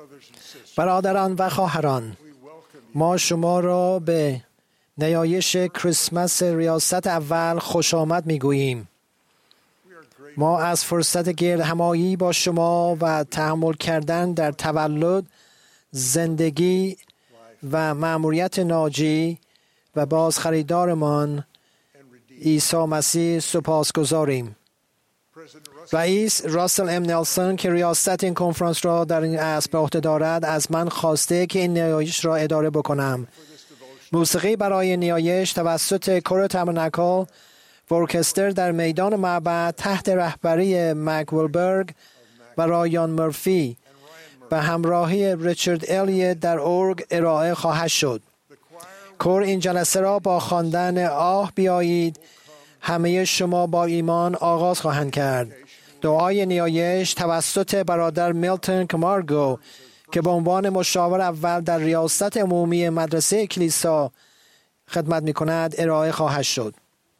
برادران و خواهران، ما شما را به نیایش کریسمس ریاست اول خوش آمد میگوییم. ما از فرصت گردهمایی با شما و تحمل کردن در تولد، زندگی و مأموریت ناجی و باز خریدارمان عیسی مسیح سپاسگزاریم. رئیس راسل ام نلسون که ریاست این کنفرانس را در این عصر به عهده دارد از من خواسته که این نیایش را اداره بکنم. موسیقی برای نیایش توسط کور تابرناکل و ارکستر در میدان معبد تحت رهبری مک ویلبرگ و رایان مرفی به همراهی ریچارد الیت در ارگ ارائه خواهد شد. کور این جلسه را با خواندن آه بیایید همه شما با ایمان آغاز خواهند کرد. دعای نیایش توسط برادر میلتون کمارگو که به عنوان مشاور اول در ریاست عمومی مدرسه کلیسا خدمت می کند ارائه خواهد شد.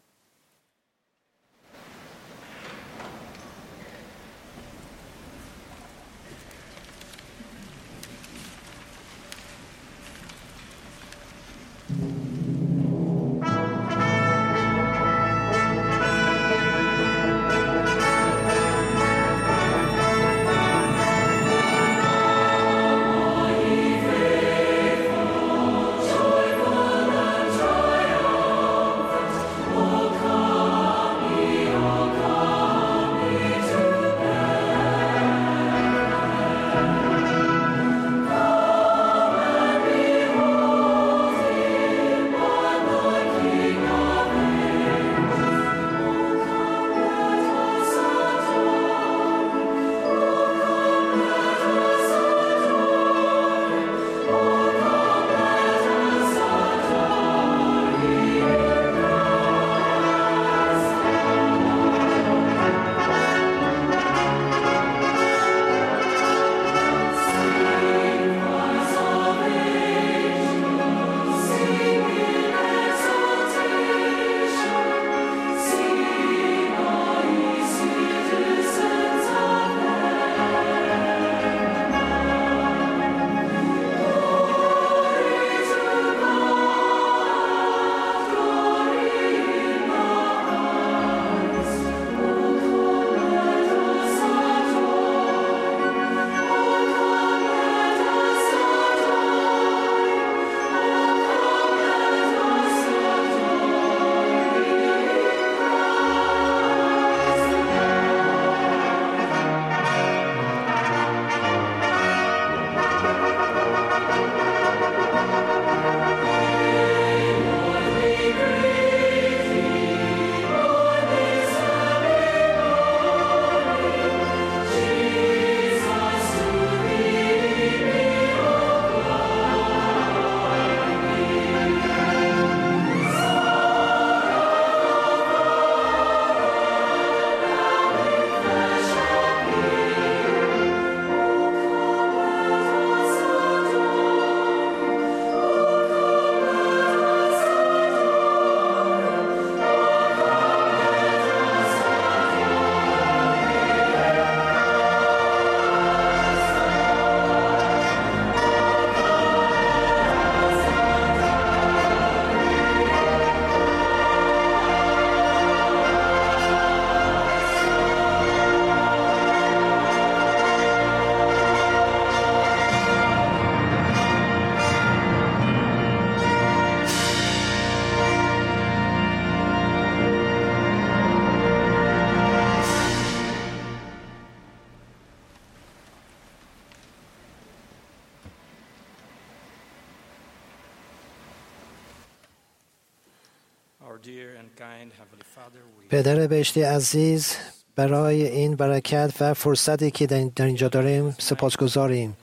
پدر بهشتی عزیز، برای این برکت و فرصتی که در اینجا داریم سپاسگزاریم.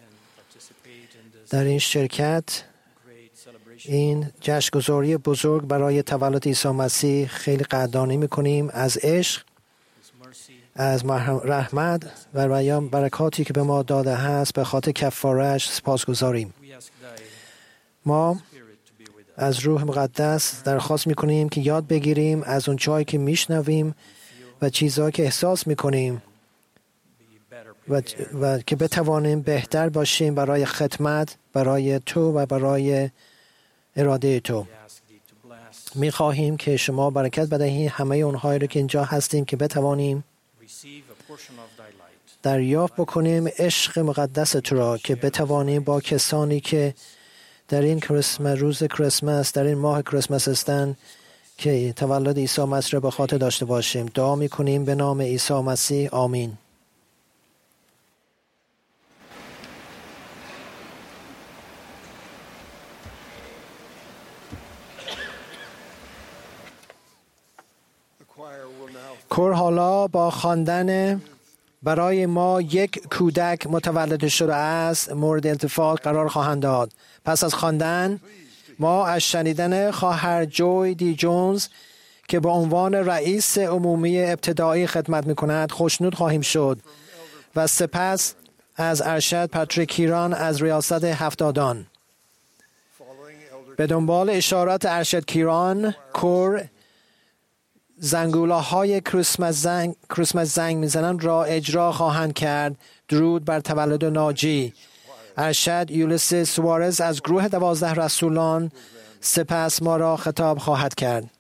در این شرکت این جشنگزاری بزرگ برای تولد عیسی مسیح خیلی قدردانی می‌کنیم از عشق، از رحمت و بیان برکاتی که به ما داده هست. به خاطر کفاره‌اش سپاسگزاریم. ما از روح مقدس درخواست می‌کنیم که یاد بگیریم از اون چیزی که میشنویم و چیزهایی که احساس می‌کنیم و که بتوانیم بهتر باشیم برای خدمت، برای تو و برای اراده تو. می خواهیم که شما برکت بدهی همه اونهایی رو که اینجا هستیم که بتوانیم دریافت بکنیم عشق مقدس تو را، که بتوانیم با کسانی که در این روز کریسمس، در این ماه کریسمس هستند که تولد عیسی مسیح را به خاطر داشته باشیم. دعا می کنیم به نام عیسی مسیح. آمین. کور حالا با خواندن برای ما یک کودک متولد شده است مورد التفات قرار خواهند داد. پس از خواندن ما از شنیدن خواهر جوی دی جونز که به عنوان رئیس عمومی ابتدایی خدمت می‌کند خوشنود خواهیم شد و سپس از ارشد پاتریک کیران از ریاست هفتادان. به دنبال اشارات ارشد کیران، کور زنگولاهای کریسمس زنگ میزنند را اجرا خواهند کرد. درود بر تولد ناجی. ارشد یولیس سوارز از گروه 12 رسولان سپس ما را خطاب خواهد کرد.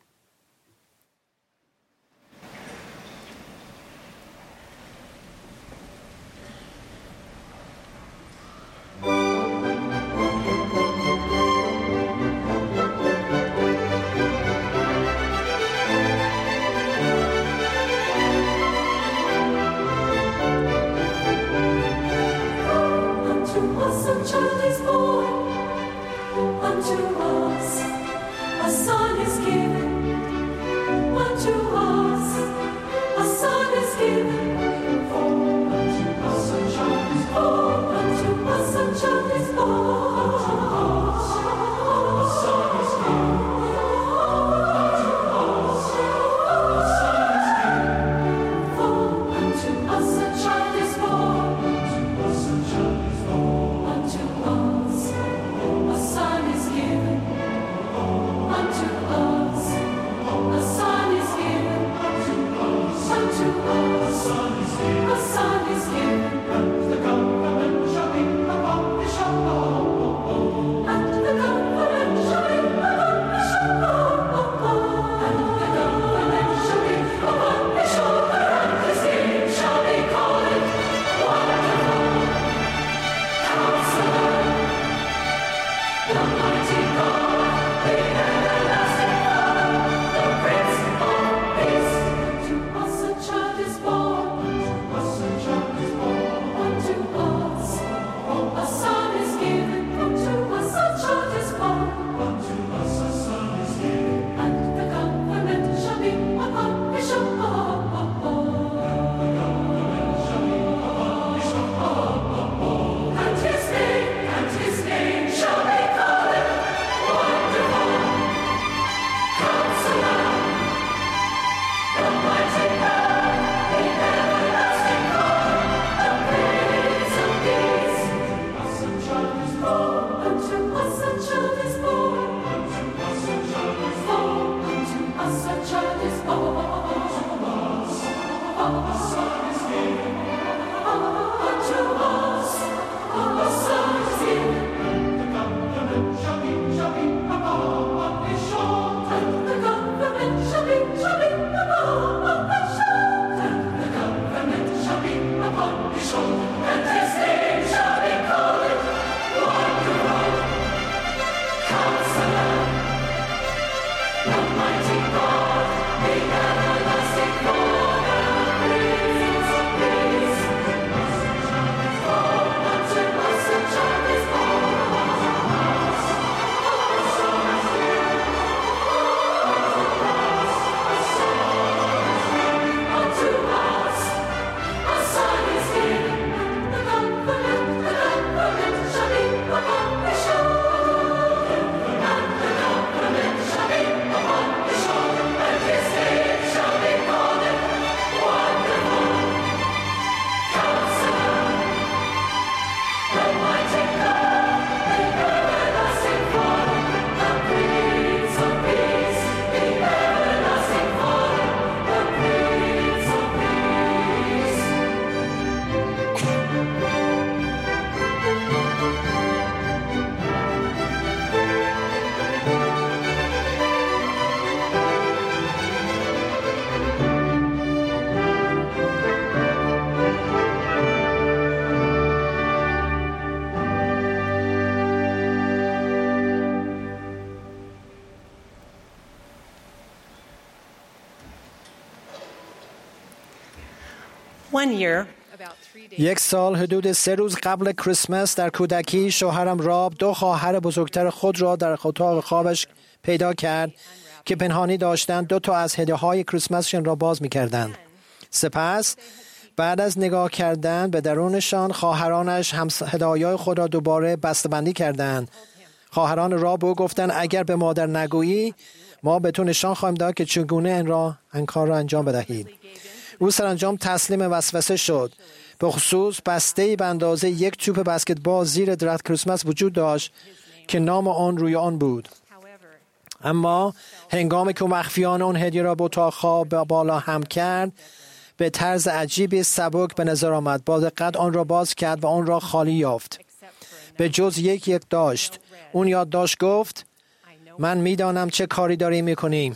یک سال حدود 3 روز قبل کریسمس در کودکی شوهرم راب 2 خواهر بزرگتر خود را در اتاق خوابش پیدا کرد که پنهانی داشتند 2 تا از هدیه‌های کریسمسشان را باز می‌کردند. سپس بعد از نگاه کردن به درونشان خواهرانش هم هدایای خود را دوباره بسته‌بندی کردند. خواهران راب او گفتند اگر به مادر نگویی ما به تو نشان خواهیم داد که چگونه این کار را انجام بدهید. او سرانجام تسلیم وسوسه شد. به خصوص بسته‌ای به اندازه 1 توپ بسکتبال زیر درخت کریسمس وجود داشت که نام آن روی آن بود. اما هنگامی که مخفیانه آن هدیه را به اتاق خواب بالا هم کرد به طرز عجیبی سبک به نظر آمد. با دقت آن را باز کرد و آن را خالی یافت. به جز یک داشت. اون یادداشت گفت من میدانم چه کاری داری میکنی.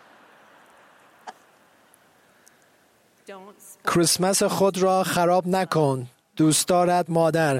کریسمس خود را خراب نکن. دوست دارد مادر.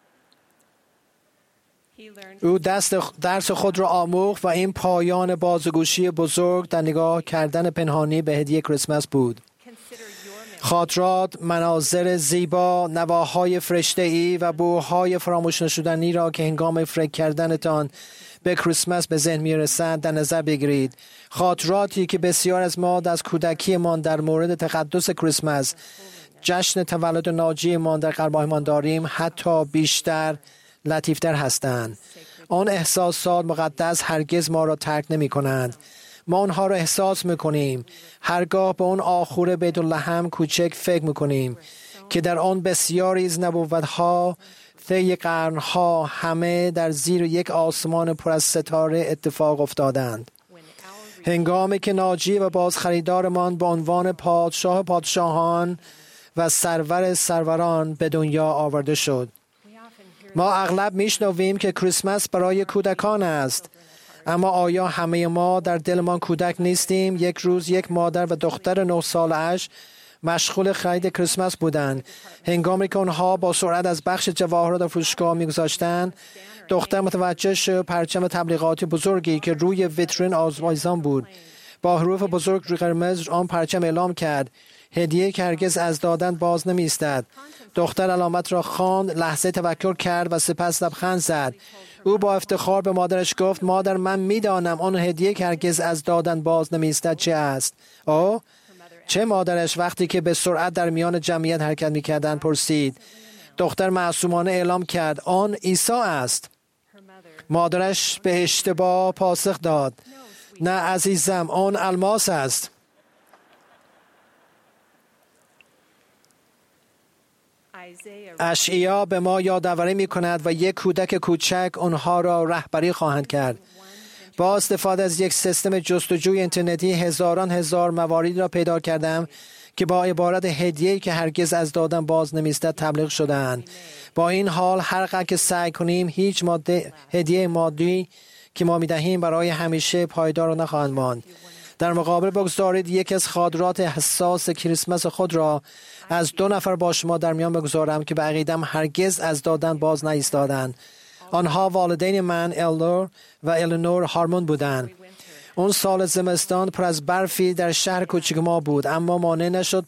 او درس خود را آموخت و این پایان بازگوشی بزرگ در نگاه کردن پنهانی به هدیه کریسمس بود. خاطرات، مناظر زیبا، نواهای فرشته‌ای و بوهای فراموش نشدنی را که هنگام فکر کردنتان به کریسمس به ذهن می‌رسند در نظر بگیرید. خاطراتی که بسیار از ما از کودکیمان در مورد تقدس کریسمس، جشن تولد ناجیمان در قلب‌هایمان داریم، حتی بیشتر لطیفتر هستند. آن احساسات مقدس هرگز ما را ترک نمی‌کنند. ما آنها را احساس می‌کنیم. هرگاه به اون آخور بیت لحم کوچک فکر می‌کنیم که در آن بسیاری از نبوت‌ها طی قرن‌ها همه در زیر یک آسمان پر از ستاره اتفاق افتادند. هنگامی که ناجی و بازخریدارمان به عنوان پادشاه پادشاهان و سرور سروران به دنیا آورده شد. ما اغلب میشنویم که کریسمس برای کودکان است. اما آیا همه ما در دلمان کودک نیستیم؟ یک روز یک مادر و دختر 9 ساله‌اش مشغول خرید کریسمس بودند. هنگامی که آنها با سرعت از بخش جواهرات در فروشگاه می‌گذشتند، دختر متوجه شد پرچم تبلیغاتی بزرگی که روی ویترین آویزان بود با حروف بزرگ قرمز آن پرچم اعلام کرد هدیه که هرگز از دادن باز نمی‌ایستد. دختر علامت را خواند، لحظه تفکر کرد و سپس لبخند زد. او با افتخار به مادرش گفت مادر من می‌دانم آن هدیه که هرگز از دادن باز نمی‌ایستد چه است. او چه؟ مادرش وقتی که به سرعت در میان جمعیت حرکت می‌کردند پرسید. دختر معصومانه اعلام کرد آن عیسی است. مادرش به اشتباه پاسخ داد نه عزیزم آن الماس است. اشعیا به ما یادآوری می‌کند و یک کودک کوچک آنها را رهبری خواهند کرد. با استفاده از یک سیستم جستجوی اینترنتی هزار مواردی را پیدا کردم که با عبارت هدیه‌ای که هرگز از دادن باز نمی‌ایستد تبلیغ شده‌اند. با این حال هر قدر که سعی کنیم هیچ هدیه مادی که ما می‌دهیم برای همیشه پایدار نخواهند ماند. در مقابل بگذارید یکی از خاطرات حساس کریسمس خود را از 2 نفر با شما در میان بگذارم که به عقیده‌ام هرگز از دادن باز نایستادند. آنها والدین من الدور و الینور هارمون بودند. اون سال زمستان پر از برفی در شهر کوچک ما بود، اما مانع نشد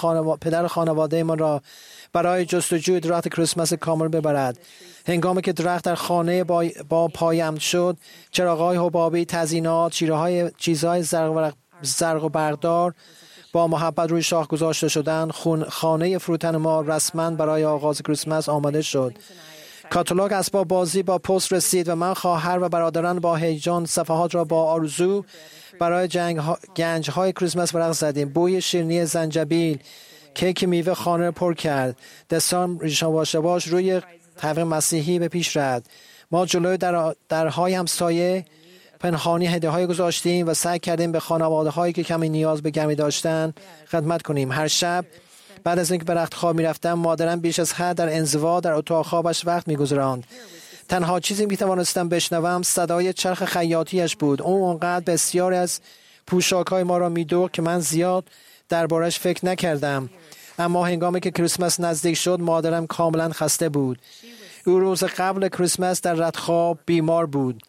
پدر خانواده من را برای جستجوی درخت کریسمس کامل ببرد. هنگامی که درخت در خانه با پایم شد، چراغ‌های حبابی، تزیینات، چیزهای زرق و برقدار با محبت روی شاخ گذاشته شدند. خانه فروتن ما رسما برای آغاز کریسمس آماده شد. کاتالوگ اسباب بازی با پست رسید و من، خواهر و برادران با هیجان صفحات را با آرزو برای گنج‌های کریسمس ورق زدیم. بوی شیرینی زنجبیل، کیک میوه خانه را پر کرد. دستان یواش روی طبق مسیحی به پیش رفت. ما جلوی درهای همسایه پنهانی هدیه‌های گذاشتیم و سعی کردیم به خانواده‌هایی که کمی نیاز به گرمی داشتند خدمت کنیم. هر شب بعد از اینکه به رخت خواب می‌رفتم، مادرم بیش از حد در انزوا در اتاق خوابش وقت می‌گذراند. تنها چیزی که توانستم بشنوم صدای چرخ خیاطیش بود. او آنقدر بسیاری از پوشاک‌های ما را می‌دوخت که من زیاد دربارش فکر نکردم. اما هنگامی که کریسمس نزدیک شد، مادرم کاملا خسته بود. او روز قبل کریسمس در رختخواب بیمار بود.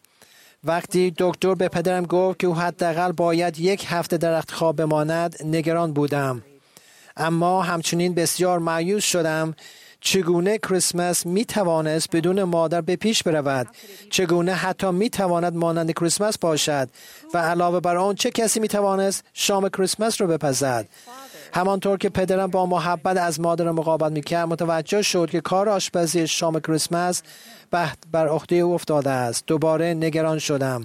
وقتی دکتر به پدرم گفت که او حداقل باید 1 هفته در رختخواب بماند، نگران بودم. اما همچنین بسیار مایوس شدم چگونه کریسمس می توانست بدون مادر به پیش برود؟ چگونه حتی می تواند مانند کریسمس باشد؟ و علاوه بر آن چه کسی می توانست شام کریسمس را بپزد؟ همانطور که پدرم با محبت از مادرم مقابل می کرد متوجه شد که کار آشپزی شام کریسمس بر عهده او افتاده است. دوباره نگران شدم.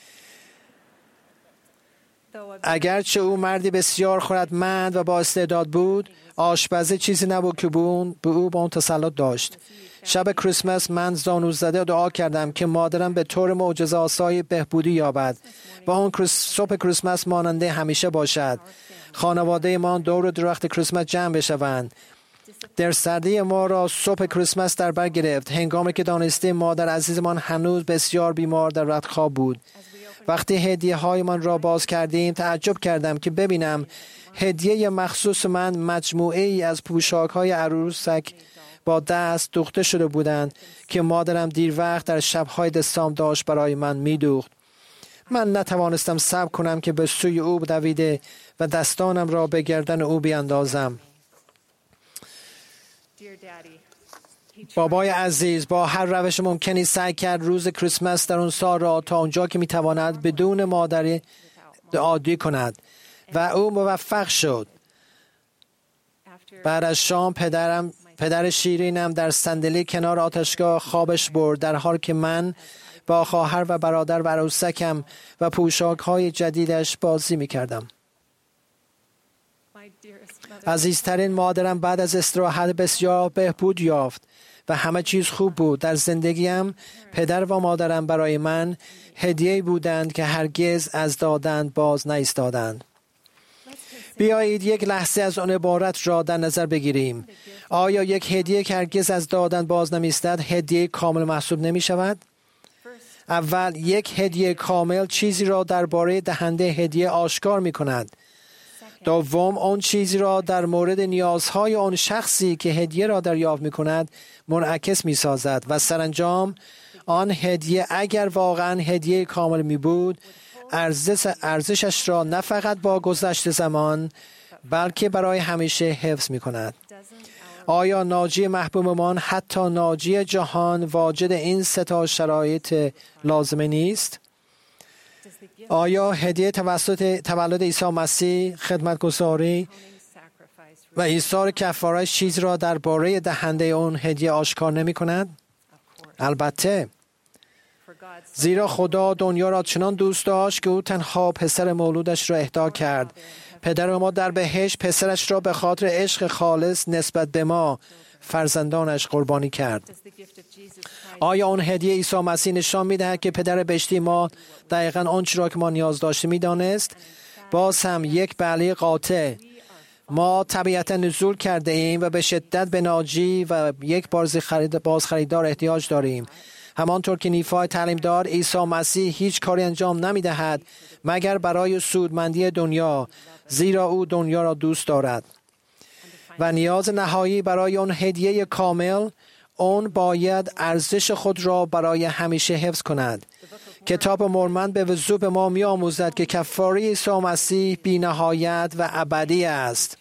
اگرچه او مردی بسیار خردمند و با استعداد بود، آشپزی چیزی نبود که به او با اون تسلط داشت. شب کریسمس من زانو زده دعا کردم که مادرم به طور معجزه‌آسای بهبودی یابد و اون صبح کریسمس ماننده همیشه باشد. خانواده ما دور درخت کریسمس جمع بشوند. در سردی ما را صبح کریسمس در بر گرفت، هنگامی که دانستیم مادر عزیزمان هنوز بسیار بیمار در رختخواب بود. وقتی هدیه هایمان را باز کردیم تعجب کردم که ببینم هدیه مخصوص من مجموعه ای از پوشاک های عروسک با دست دوخته شده بودند که مادرم دیر وقت در شب‌های دسامبر داشت برای من می‌دوخت. من نتوانستم صبر کنم که به سوی او دویده و دستانم را به گردن او بیاندازم. بابای عزیز با هر روش ممکنی سعی کرد روز کریسمس در اون سال را تا اونجا که میتواند بدون مادری عادی کند و او موفق شد. بعد از شام پدر شیرینم در صندلی کنار آتشگاه خوابش برد، در حالی که من با خواهر و برادر و عروسکم و پوشاک‌های جدیدش بازی میکردم. عزیزترین مادرم بعد از استراحت بسیار بهبود یافت و همه چیز خوب بود. در زندگیم پدر و مادرم برای من هدیه بودند که هرگز از دادن باز نایستادند. بیایید یک لحظه از آن عبارت را در نظر بگیریم. آیا یک هدیه که هرگز از دادن باز نمی‌ایستد هدیه کامل محسوب نمی شود؟ اول، یک هدیه کامل چیزی را درباره دهنده هدیه آشکار می کند. دوم، آن چیزی را در مورد نیازهای آن شخصی که هدیه را دریافت می کند منعکس می سازد. و سرانجام آن هدیه اگر واقعا هدیه کامل می بود ارزشش را نه فقط با گذشت زمان بلکه برای همیشه حفظ می کند. آیا ناجی محبوبمان حتی ناجی جهان واجد این سه تا شرایط لازمه نیست؟ آیا هدیه توسط تولد عیسی مسیح، خدمتگزاری و ایثار کفاره چیز را درباره دهنده اون هدیه آشکار نمی کند؟ البته، زیرا خدا دنیا را چنان دوست داشت که او تنها پسر مولودش را اهدا کرد. پدر ما در بهشت پسرش را به خاطر عشق خالص نسبت به ما فرزندانش قربانی کرد. آیا اون هدیه عیسی مسیح نشان می‌دهد که پدر بهشتی ما دقیقاً آنچه را که ما نیاز داشتیم می‌دانست؟ باز هم یک بله قاطع. ما طبیعتاً نزول کرده ایم و به شدت به ناجی و یک باز خریدار احتیاج داریم. همانطور که نیفای تعلیم دار، عیسی مسیح هیچ کاری انجام نمی‌دهد مگر برای سودمندی دنیا، زیرا او دنیا را دوست دارد. و نیاز نهایی برای آن هدیه کامل، آن باید ارزش خود را برای همیشه حفظ کند. کتاب مرمن به وضوح به ما می‌آموزد که کفاره عیسی مسیح بی‌نهایت و ابدی است.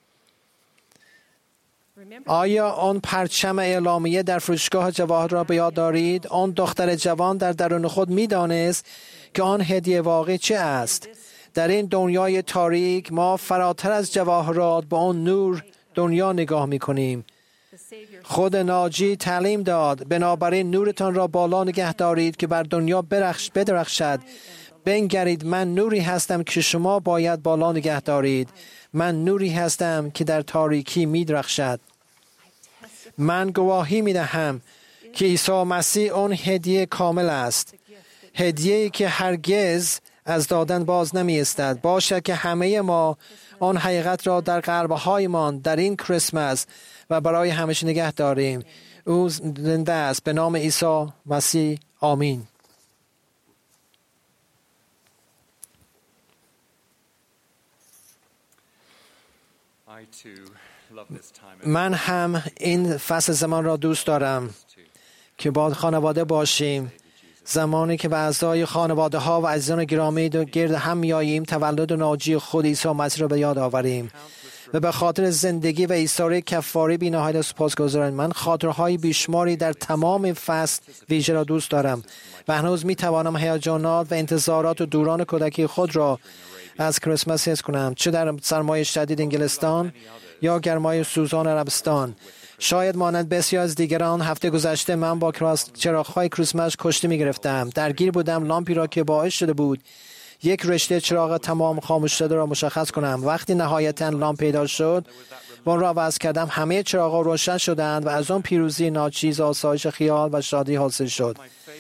آیا آن پرچم اعلامیه در فروشگاه جواهر را به یاد دارید؟ آن دختر جوان در درون خود می‌دانست که آن هدیه واقعی چه است. در این دنیای تاریک ما فراتر از جواهرات با آن نور دنیا نگاه می‌کنیم. خود ناجی تعلیم داد: بنابراین نورتان را بالا نگه دارید که بر دنیا بدرخشد. بنگرید، من نوری هستم که شما باید بالا نگه دارید. من نوری هستم که در تاریکی می‌درخشد. من گواهی می‌دهم که عیسی مسیح آن هدیه کامل است. هدیه‌ای که هرگز از دادن باز نمی‌ایستد. باشد که همه ما آن حقیقت را در قلب‌هایمان در این کریسمس و برای همیشه نگه داریم. او زنده است. به نام عیسی مسیح، آمین. من هم این فصل زمان را دوست دارم که با خانواده باشیم. زمانی که به اعضای خانواده ها و عزیزان گرامی گرد هم میاییم تولد ناجی خود عیسی مسیح را به یاد آوریم. و به خاطر زندگی و ایثار کفاره بی‌نهایت سپاسگزارم. من خاطرهای بیشماری در تمام فصل ویژه را دوست دارم و هنوز می‌توانم هیجانات و انتظارات و دوران کودکی خود را از کریسمس حس کنم، چه در سرمای شدید انگلستان یا گرمای سوزان عربستان. شاید مانند بسیار از دیگران هفته گذشته من با چراغ‌های کریسمس کشتی می‌گرفتم. درگیر بودم لامپی را که باعث شده بود یک رشته چراغ تمام خاموش شده را مشخص کنم. وقتی نهایتاً لامپ پیدا شد و آن را عوض کردم، همه چراغ‌ها روشن شدند و از آن پیروزی ناچیز، آسایش خیال و شادی حاصل شد.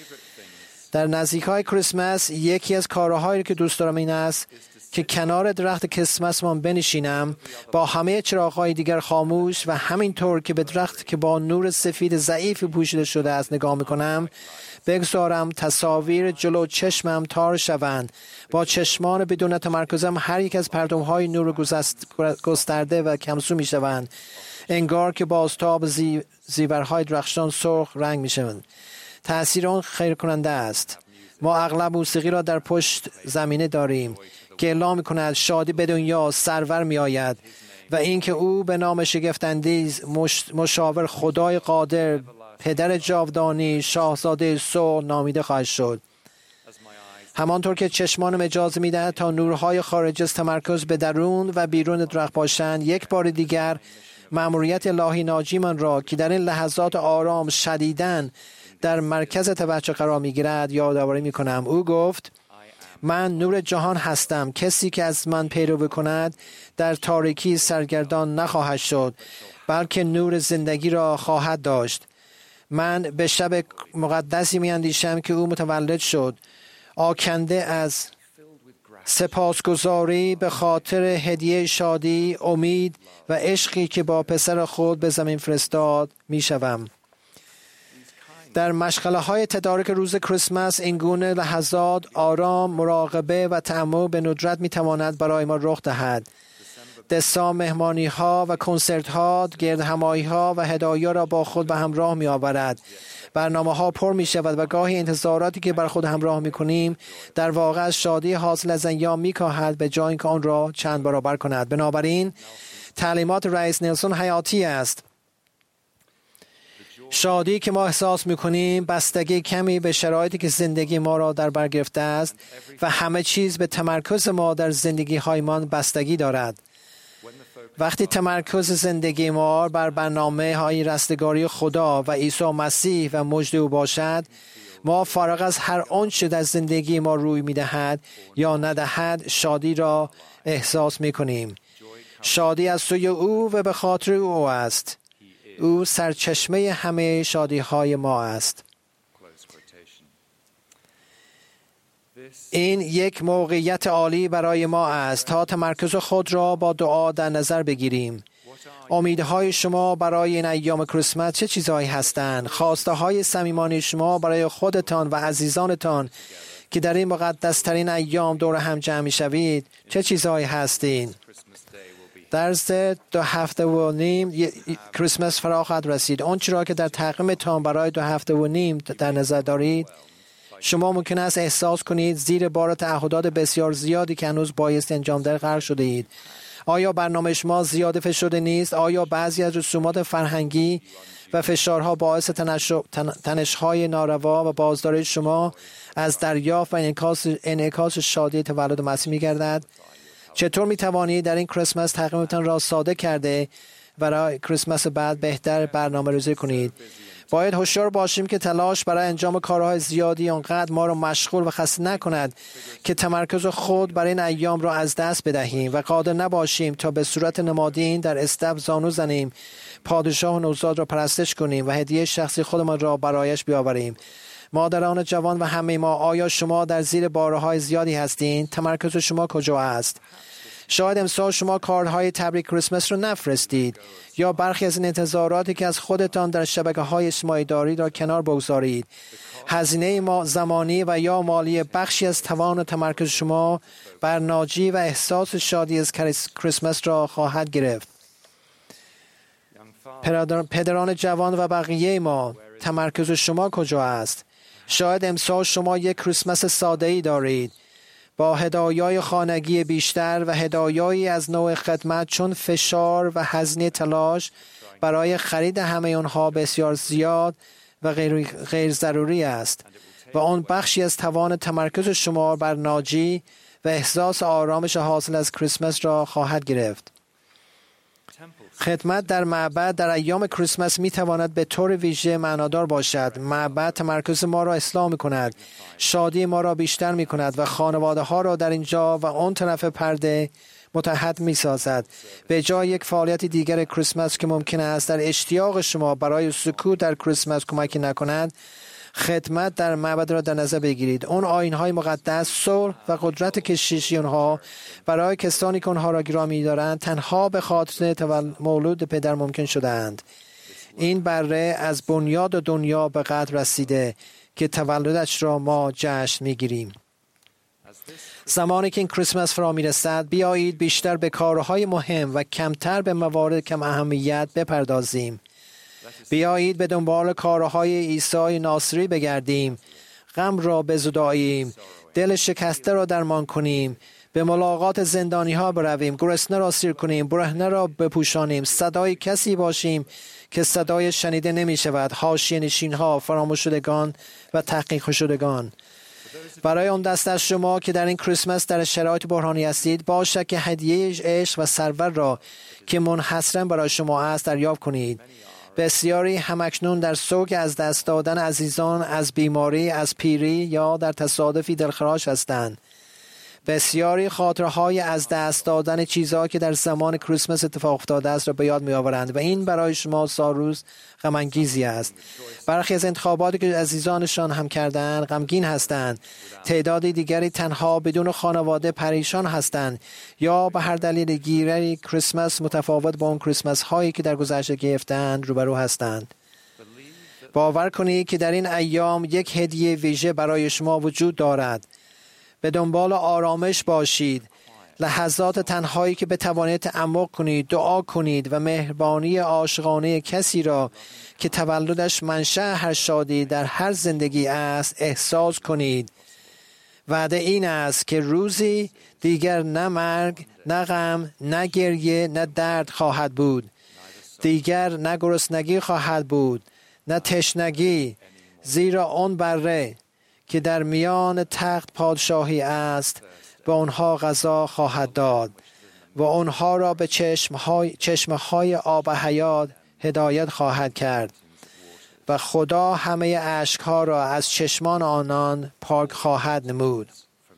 در نزدیک‌های کریسمس یکی از کارهایی که دوست دارم این است که کنار درخت کریسمس من بنشینم، با همه چراغ‌های دیگر خاموش و همینطور که به درخت که با نور سفید ضعیف پوشیده شده است نگاه می‌کنم، بگذارم تصاویر جلو چشمم تار شوند. با چشمان بدون تمرکزم هر یک از پرتوهای نور گسترده و کمسو می‌شوند، انگار که با آفتاب زیورهای درخشان سرخ رنگ می‌شوند. تأثیر آن خیر کننده است. ما اغلب موسیقی را در پشت زمینه داریم که اعلام می‌کند شادی به دنیا سرور می‌آید و اینکه او به نام شگفت‌انگیز مشاور، خدای قادر، پدر جاودانی، شاهزاده صلح نامیده خواهد شد. همانطور که چشمانم اجازه می‌دهد تا نورهای خارج از تمرکز به درون و بیرون درخت باشند، یک بار دیگر مأموریت الهی ناجی من را که در این لحظات آرام شدیداً در مرکز توجه قرار می‌گیرد یادآوری می‌کنم. او گفت: من نور جهان هستم. کسی که از من پیروی کند در تاریکی سرگردان نخواهد شد، بلکه نور زندگی را خواهد داشت. من به شب مقدسی می‌اندیشم که او متولد شد، آکنده از سپاسگزاری به خاطر هدیه شادی، امید و عشقی که با پسر خود به زمین فرستاد می‌شوم. در مشغله‌های تدارک روز کریسمس این گونه لحظات آرام، مراقبه و تأمل به ندرت می‌تواند برای ما رخ دهد. دستا مهمانی‌ها و کنسرت‌ها، گردهمایی‌ها و هدایا را با خود به همراه می‌آورد. برنامه‌ها پر می‌شود و گاهی انتظاراتی که بر خود همراه می‌کنیم در واقع از شادی حاصل از ایام می‌کاهد به جای اینکه آن را چند برابر کند. بنابراین تعلیمات رئیس نلسون حیاتی است. شادی که ما احساس می‌کنیم بستگی کمی به شرایطی که زندگی ما را در بر گرفته است و همه چیز به تمرکز ما در زندگی‌هایمان بستگی دارد. وقتی تمرکز زندگی ما بر برنامه‌های رستگاری خدا و عیسی مسیح و مجد او باشد، ما فارغ از هر آنچه در زندگی ما روی می‌دهد یا ندهد شادی را احساس می‌کنیم. شادی از سوی او و به خاطر او است. او سرچشمه همه شادی‌های ما است. این یک موقعیت عالی برای ما است تا تمرکز خود را با دعا در نظر بگیریم. امیدهای شما برای این ایام کریسمس چه چیزهایی هستند؟ خواسته های صمیمانه شما برای خودتان و عزیزانتان که در این مقدس‌ترین ایام دور هم جمع می‌شوید چه چیزهایی هستین؟ در 2 هفته و نیم کریسمس فرا خواهد رسید. آنچه را که در تقویمتان برای 2 هفته و نیم در نظر دارید، شما ممکن است احساس کنید زیر بار تعهدات بسیار زیادی که هنوز بایستی انجام دهید غرق شده اید. آیا برنامه شما زیاده فشرده نیست؟ آیا بعضی از رسومات فرهنگی و فشارها باعث تنش‌های ناروا و بازداری شما از دریافت و انعکاس شادی تولد مسیح می‌گردد؟ چطور می‌توانید در این کریسمس تقویمتان را ساده کرده برای کریسمس بعد بهتر برنامه‌ریزی کنید؟ باید هوشیار باشیم که تلاش برای انجام کارهای زیادی آنقدر ما را مشغول و خسته نکند که تمرکز خود برای این ایام را از دست بدهیم و قادر نباشیم تا به صورت نمادین در استبل زانو زنیم، پادشاه و نوزاد را پرستش کنیم و هدیه شخصی خودمان را برایش بیاوریم. مادران جوان و همه ما، آیا شما در زیر باره‌های زیادی هستین؟ تمرکز شما کجا است؟ شاید امسال شما کارهای تبریک کریسمس رو نفرستید یا برخی از این انتظاراتی که از خودتان در شبکه‌های اجتماعی دارید را کنار بگذارید. هزینه ما زمانی و یا مالی بخشی از توان و تمرکز شما بر ناجی و احساس شادی از کریسمس را خواهد گرفت. پدران جوان و بقیه ما، تمرکز شما کجا است؟ شاید امسال شما یک کریسمس ساده‌ای دارید. با هدایای خانگی بیشتر و هدایایی از نوع خدمت، چون فشار و هزینه تلاش برای خرید همه آنها بسیار زیاد و غیر ضروری است و آن بخشی از توان تمرکز شما بر ناجی و احساس آرامش حاصل از کریسمس را خواهد گرفت. خدمت در معبد در ایام کریسمس می تواند به طور ویژه معنادار باشد. معبد تمرکز ما را اصلاح می کند، شادی ما را بیشتر می کند و خانواده ها را در اینجا و آن طرف پرده متحد می سازد. به جای یک فعالیت دیگر کریسمس که ممکن است در اشتیاق شما برای سکوت در کریسمس کمکی نکند، خدمت در معبد را در نظر بگیرید. اون آیین‌های مقدس، صلح و قدرت کشیشی آنها برای کسانی که آنها را گرامی دارند تنها به خاطر مولود پدر ممکن شده‌اند. این بره از بنیاد دنیا به قدر رسیده که تولدش را ما جشن می‌گیریم. زمانی که این کریسمس فرا می‌رسد، بیایید بیشتر به کارهای مهم و کمتر به موارد کم اهمیت بپردازیم. بیایید به دنبال کارهای عیسی ناصری بگردیم، غم را بزداییم، دل شکسته را درمان کنیم، به ملاقات زندانی ها برویم، گرسنه را سیر کنیم، برهنه را بپوشانیم، صدای کسی باشیم که صدای شنیده نمی شود، حاشیه نشین ها، فراموش شدگان و تحقیق شدگان. برای اون دست از شما که در این کریسمس در شرایط بحرانی هستید، باشد که هدیه عشق و سرور را که منحصراً برای شما است دریافت کنید. بسیاری همکنون در سوگ از دست دادن عزیزان، از بیماری، از پیری یا در تصادفی دلخراش هستند. بسیاری خاطرهای از دست دادن چیزها که در زمان کریسمس اتفاق افتاده است را به یاد می‌آورند و این برای شما سالروز غم انگیزی است. برخی از انتخاباتی که عزیزانشان هم کردند غمگین هستند. تعدادی دیگری تنها بدون خانواده پریشان هستند یا به هر دلیل دیگری کریسمس متفاوت با اون کریسمس هایی که در گذشته گرفتند روبرو هستند. باور کنید که در این ایام یک هدیه ویژه برای شما وجود دارد. به دنبال آرامش باشید. لحظات تنهایی که بتوانید تعمق کنید، دعا کنید و مهربانی عاشقانه کسی را که تولدش منشأ هر شادی در هر زندگی است احساس کنید. وعده این است که روزی دیگر نه مرگ، نه غم، نه گریه، نه درد خواهد بود. دیگر نه گرسنگی خواهد بود، نه تشنگی، زیرا آن بره که در میان تخت پادشاهی است به آنها غذا خواهد داد و آنها را به چشمه‌های آب حیات هدایت خواهد کرد و خدا همه اشک‌ها را از چشمان آنان پاک خواهد نمود.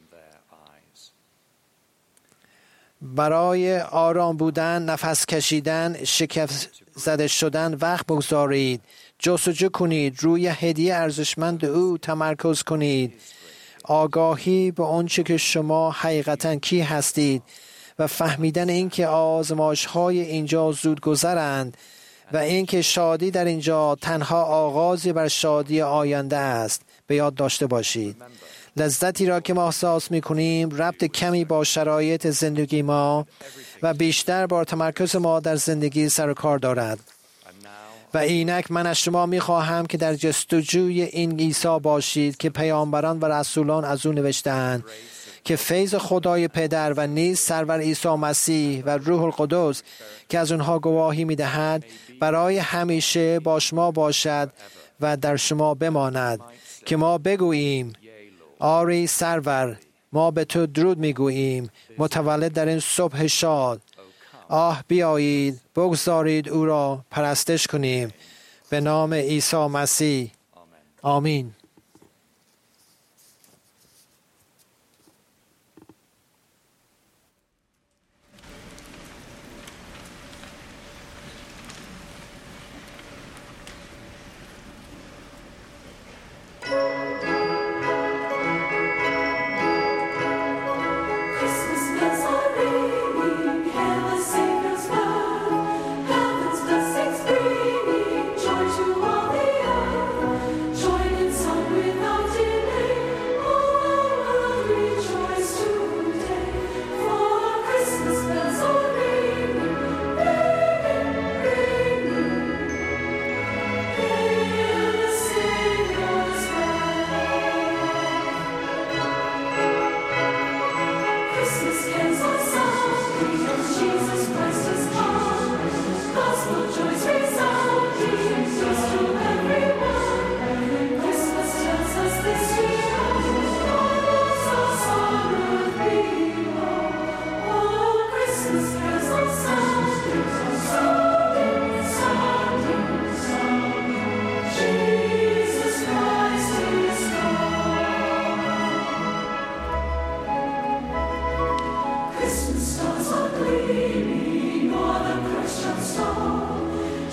برای آرام بودن، نفس کشیدن، شگفت زده شدن وقت بگذارید. جستجو کنید، روی هدیه ارزشمند او تمرکز کنید. آگاهی به آنچه که شما حقیقتاً کی هستید و فهمیدن اینکه آزمایش‌های اینجا زود گذرند و اینکه شادی در اینجا تنها آغازی بر شادی آینده است به یاد داشته باشید. لذتی را که ما احساس می‌کنیم ربط کمی با شرایط زندگی ما و بیشتر با تمرکز ما در زندگی سر و کار دارد. و اینک من از شما می‌خواهم که در جستجوی این عیسی باشید که پیامبران و رسولان از او نوشته‌اند، که فیض خدای پدر و نیز سرور عیسی مسیح و روح القدس که از آنها گواهی می‌دهد برای همیشه با شما باشد و در شما بماند، که ما بگوییم آری سرور، ما به تو درود می‌گوییم متولد در این صبح شاد. بیایید بگذارید او را پرستش کنیم به نام عیسی مسیح. آمین. Join in song.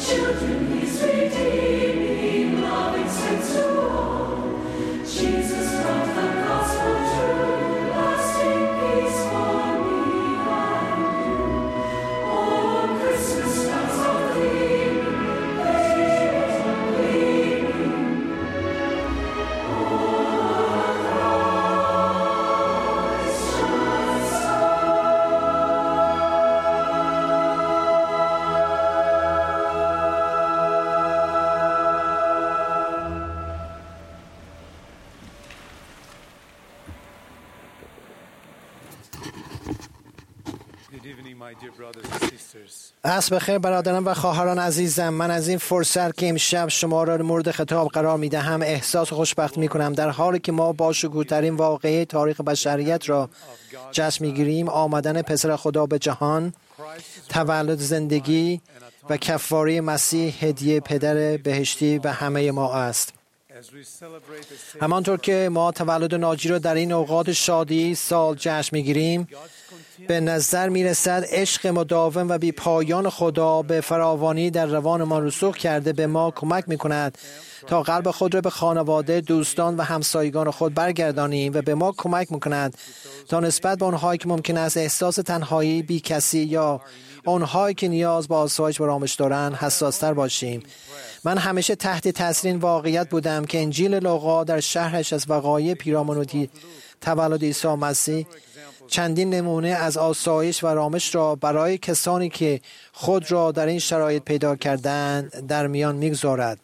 عصر بخیر برادران و خواهران عزیزم. من از این فرصت که امشب شما را مورد خطاب قرار می دهم احساس خوشبخت می کنم، در حالی که ما با شکوه‌ترین واقعه تاریخ بشریت را جشن می گیریم. آمدن پسر خدا به جهان، تولد، زندگی و کفاره مسیح هدیه پدر بهشتی به همه ما است. همانطور که ما تولد ناجی را در این اوقات شادی سال جشن می‌گیریم، به نظر می‌رسد عشق مداوم و بی پایان خدا به فراوانی در روان ما رسوخ کرده به ما کمک می‌کند تا قلب خود را به خانواده، دوستان و همسایگان خود برگردانیم و به ما کمک می‌کند تا نسبت به آنهایی که ممکن است احساس تنهایی، بی کسی یا آنهایی که نیاز به آسایش و آرامش دارند حساس‌تر باشیم. من همیشه تحت تاثیر این واقعیت بودم که انجیل لوقا در شرحش از وقایع پیرامون تولد عیسی مسیح چندین نمونه از آسایش و آرامش را برای کسانی که خود را در این شرایط پیدا کردند در میان می‌گذارد.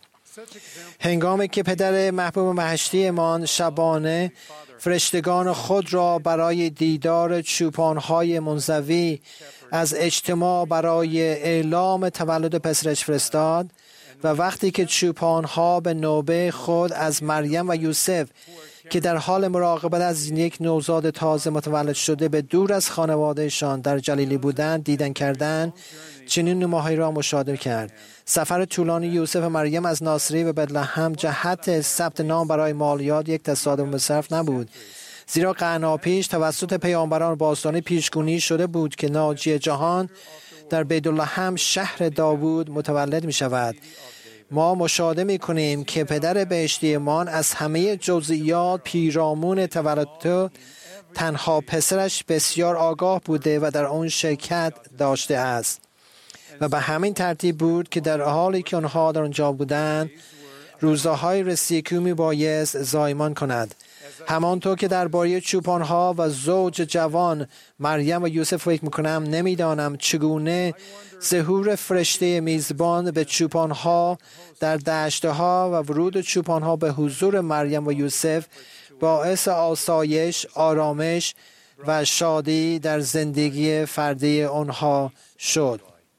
هنگامی که پدر محبوب بهشتیمان شبانه فرشتگان خود را برای دیدار چوپان‌های منزوی از اجتماع برای اعلام تولد پسرش فرستاد و وقتی که چوپان‌ها به نوبه خود از مریم و یوسف که در حال مراقبت از یک نوزاد تازه متولد شده به دور از خانوادهشان در جلیلی بودند دیدن کردند، چنین نماهایی را مشاهده کرد. سفر طولانی یوسف و مریم از ناصری و بتلهم جهت ثبت نام برای مالیات یک تصادف به صرف نبود، زیرا قرن‌ها پیش توسط پیامبران باستانی پیشگویی شده بود که ناجی جهان در بیت‌لحم شهر داوود متولد می شود. ما مشاهده می کنیم که پدر بهشتیمان از همه جزئیات پیرامون تولد تنها پسرش بسیار آگاه بوده و در آن شرکت داشته است و به همین ترتیب بود که در حالی که آنها در آنجا بودند روزهای رسیکو می بایست زایمان کند. همانطور که درباره چوپانها و زوج جوان مریم و یوسف فکر میکنم، نمیدانم چگونه ظهور فرشته میزبان به چوپانها در دشتها و ورود چوپانها به حضور مریم و یوسف باعث آسایش، آرامش و شادی در زندگی فردی آنها شد.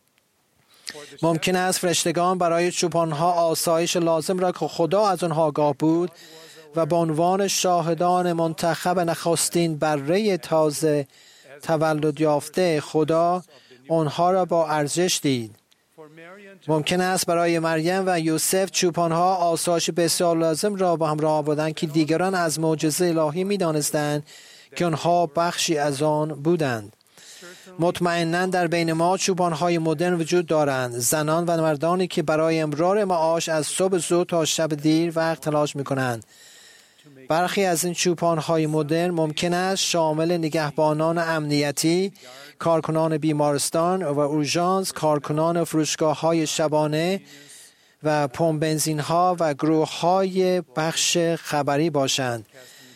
ممکن است فرشتگان برای چوپانها آسایش لازم را که خدا از آنها آگاه بود و به عنوان شاهدان منتخب نخستین بره تازه تولد یافته خدا آنها را با ارزش دید. ممکن است برای مریم و یوسف چوپانها آسایش بسیار لازم را با همراه بودند که دیگران از معجزه الهی می دانستند که آنها بخشی از آن بودند. مطمئناً در بین ما چوپانهای مدرن وجود دارند، زنان و مردانی که برای امرار معاش از صبح زود تا شب دیر وقت تلاش می کنند. برخی از این چوپانهای مدرن ممکن است شامل نگهبانان امنیتی، کارکنان بیمارستان و اورژانس، کارکنان فروشگاه‌های شبانه و پمپ بنزین‌ها و گروه‌های بخش خبری باشند.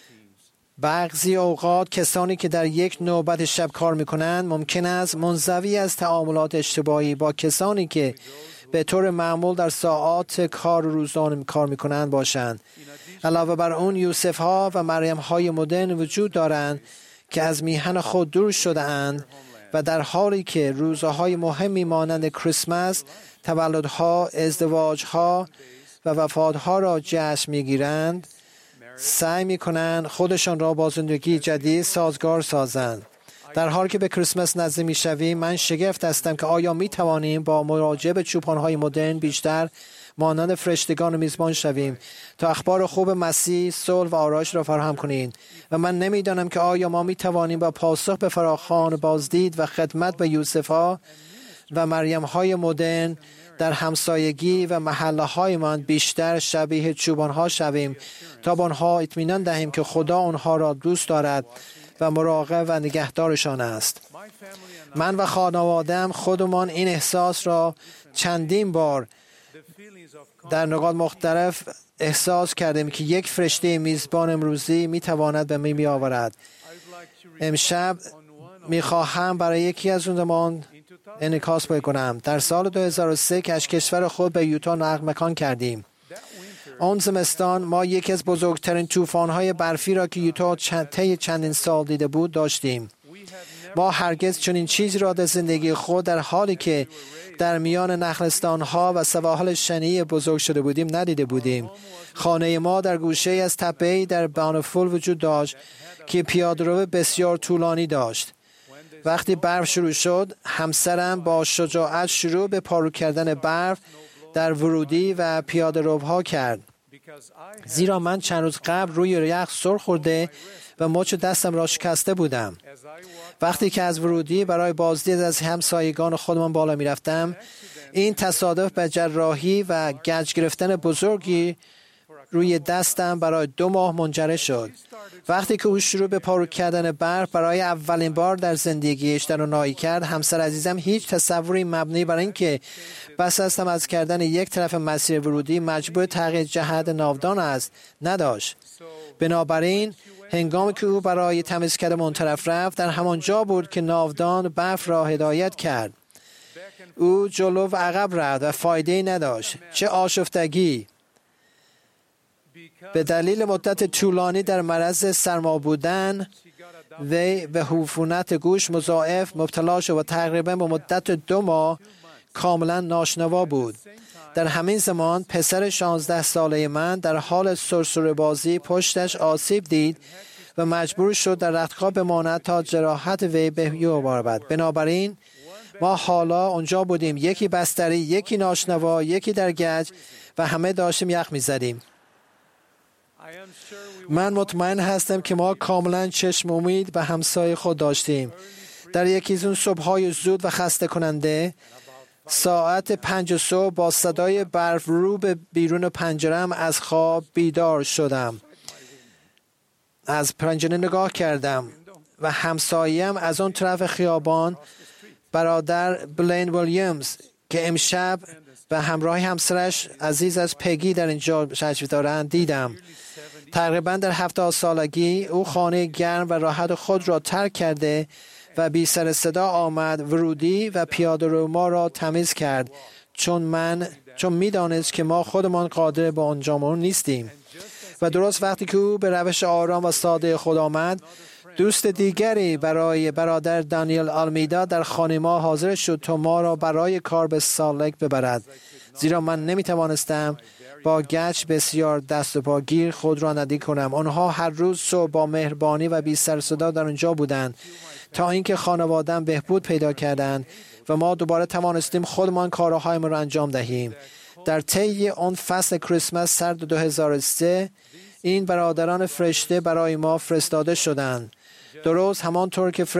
بعضی اوقات کسانی که در یک نوبت شب کار می‌کنند ممکن است منزوی از تعاملات اشتباهی با کسانی که به طور معمول در ساعات کار روزانه کار می‌کنند باشند. علاوه بر اون یوسف‌ها و مریم-های مدرن وجود دارند که از میهن خود دور شده اند و در حالی که روزهای مهمی مانند کریسمس، تولدها، ازدواجها و وفاتها را جشن می‌گیرند، سعی می‌کنند خودشان را با زندگی جدید سازگار سازند. در حالی که به کریسمس نزدیک می‌شویم، من شگفت هستم که آیا می‌توانیم با مراجعه به چوپان‌های مدرن بیشتر مانند فرشتگان میزبان شویم تا اخبار خوب مسیح، صلح و آرامش را فراهم کنیم. و من نمی‌دانم که آیا ما می‌توانیم با پاسخ به فراخوان بازدید و خدمت به یوسف‌ها و مریم های مدرن در همسایگی و محله هایمان بیشتر شبیه چوپان ها شویم تا به آنها اطمینان دهیم که خدا آنها را دوست دارد و مراقب و نگهدارشان است. من و خانواده‌ام خودمان این احساس را چندین بار در نقاط مختلف احساس کردیم که یک فرشته میزبان امروزی میتواند به می آورد. امشب میخواهم برای یکی از اون زمان انعکاس بکنم. در سال 2003 که از کشور خود به یوتا نقل مکان کردیم. آن زمستان ما یکی از بزرگترین طوفان‌های برفی را که یوتا طی چندین سال دیده بود داشتیم. ما هرگز چنین چیزی را در زندگی خود در حالی که در میان نخلستان‌ها و سواحل شنی بزرگ شده بودیم ندیده بودیم. خانه ما در گوشه از تپه‌ای در بانفول وجود داشت که پیاده‌رو بسیار طولانی داشت. وقتی برف شروع شد، همسرم با شجاعت شروع به پارو کردن برف در ورودی و پیاده‌روها کرد. زیرا من چند روز قبل روی یخ سر خورده و مچ دستم را شکسته بودم. وقتی که از ورودی برای بازدید از همسایگان خودمان بالا می رفتم، این تصادف به جراحی و گچ گرفتن بزرگی روی دستم برای 2 ماه منجر شد. وقتی که او شروع به پارو کردن برف برای اولین بار در زندگیش در اونایی کرد، همسر عزیزم هیچ تصوری مبنی بر اینکه بس از تماس کردن یک طرف مسیر ورودی مجبور تغییر جهت ناودان است نداشت. بنابراین هنگامی که او برای تمیز کردن اون طرف رفت، در همان جا بود که ناودان برف را هدایت کرد. او جلو و عقب رفت و فایده‌ای نداشت. چه آشفتگی! به دلیل مدت طولانی در معرض سرما بودن و به عفونت گوش مضاعف مبتلا شد و تقریبا به مدت 2 ماه کاملا ناشنوا بود. در همین زمان پسر 16 ساله من در حال سرسره بازی پشتش آسیب دید و مجبور شد در رختخواب بماند تا جراحت وی به بیاورد. بنابراین ما حالا اونجا بودیم، یکی بستری، یکی ناشنوا، یکی در گچ و همه داشتیم یخ می‌زدیم. من مطمئن هستم که ما کاملا چشم امید به همسایه خود داشتیم. در یکی از اون صبح‌های زود و خسته کننده، ساعت 5 صبح با صدای برف رو به بیرون پنجره‌ام از خواب بیدار شدم. از پنجره نگاه کردم و همسایه‌ام از اون طرف خیابان، برادر بلین ویلیامز که امشب و همراه همسرش عزیز از پگی در اینجا تشریف دارند دیدم. تقریبا در 70 سالگی او خانه گرم و راحت خود را ترک کرده و بی سر صدا آمد ورودی و پیاده‌رو ما را تمیز کرد، چون می‌دانست که ما خودمان قادر به انجام نیستیم. و درست وقتی که او به روش آرام و ساده خود آمد، دوست دیگری برای برادر دانیل آلمیدا در خانه ما حاضر شد تا ما را برای کار به سالک ببرد، زیرا من نمی‌توانستم با گچ بسیار دست و پاگیر خود را ندیک کنم. آنها هر روز صبح با مهربانی و بی سر صدا در آنجا بودند تا اینکه خانواده‌ام بهبود پیدا کردند و ما دوباره توانستیم خودمان کارهایمان را انجام دهیم. در طی آن فصل کریسمس سرد 2003 این برادران فرشته برای ما فرستاده شدند. درست همانطور که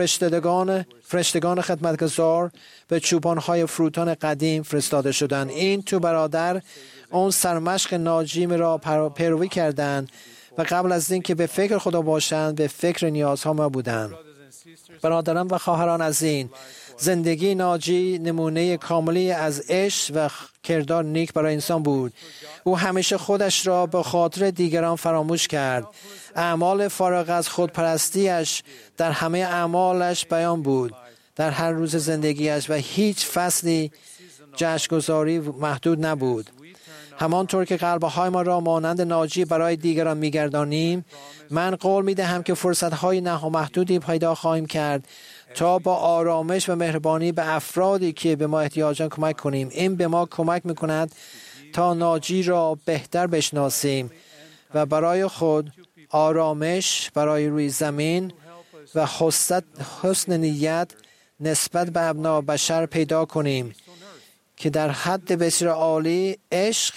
فرشتگان خدمتگزار به چوپان‌های فروتان قدیم فرستاده شدند، این تو برادر اون سرمشق ناجیم را پیروی کردند و قبل از اینکه به فکر خدا باشند به فکر نیازها ما بودند. برادران و خواهران عزیز، زندگی ناجی نمونه کاملی از عشق و کردار نیک برای انسان بود. او همیشه خودش را به خاطر دیگران فراموش کرد. اعمال فارغ از خودپرستیش در همه اعمالش بیان بود. در هر روز زندگیش و هیچ فصلی جشنگزاری محدود نبود. همانطور که قلب‌های ما را مانند ناجی برای دیگران می‌گردانیم، من قول می‌دهم که فرصت‌های نامحدودی پیدا خواهیم کرد تا با آرامش و مهربانی به افرادی که به ما احتیاجاً کمک کنیم. این به ما کمک می‌کند تا ناجی را بهتر بشناسیم و برای خود آرامش برای روی زمین و حسن نیت نسبت به ابناء بشر پیدا کنیم که در حد بسیار عالی عشق،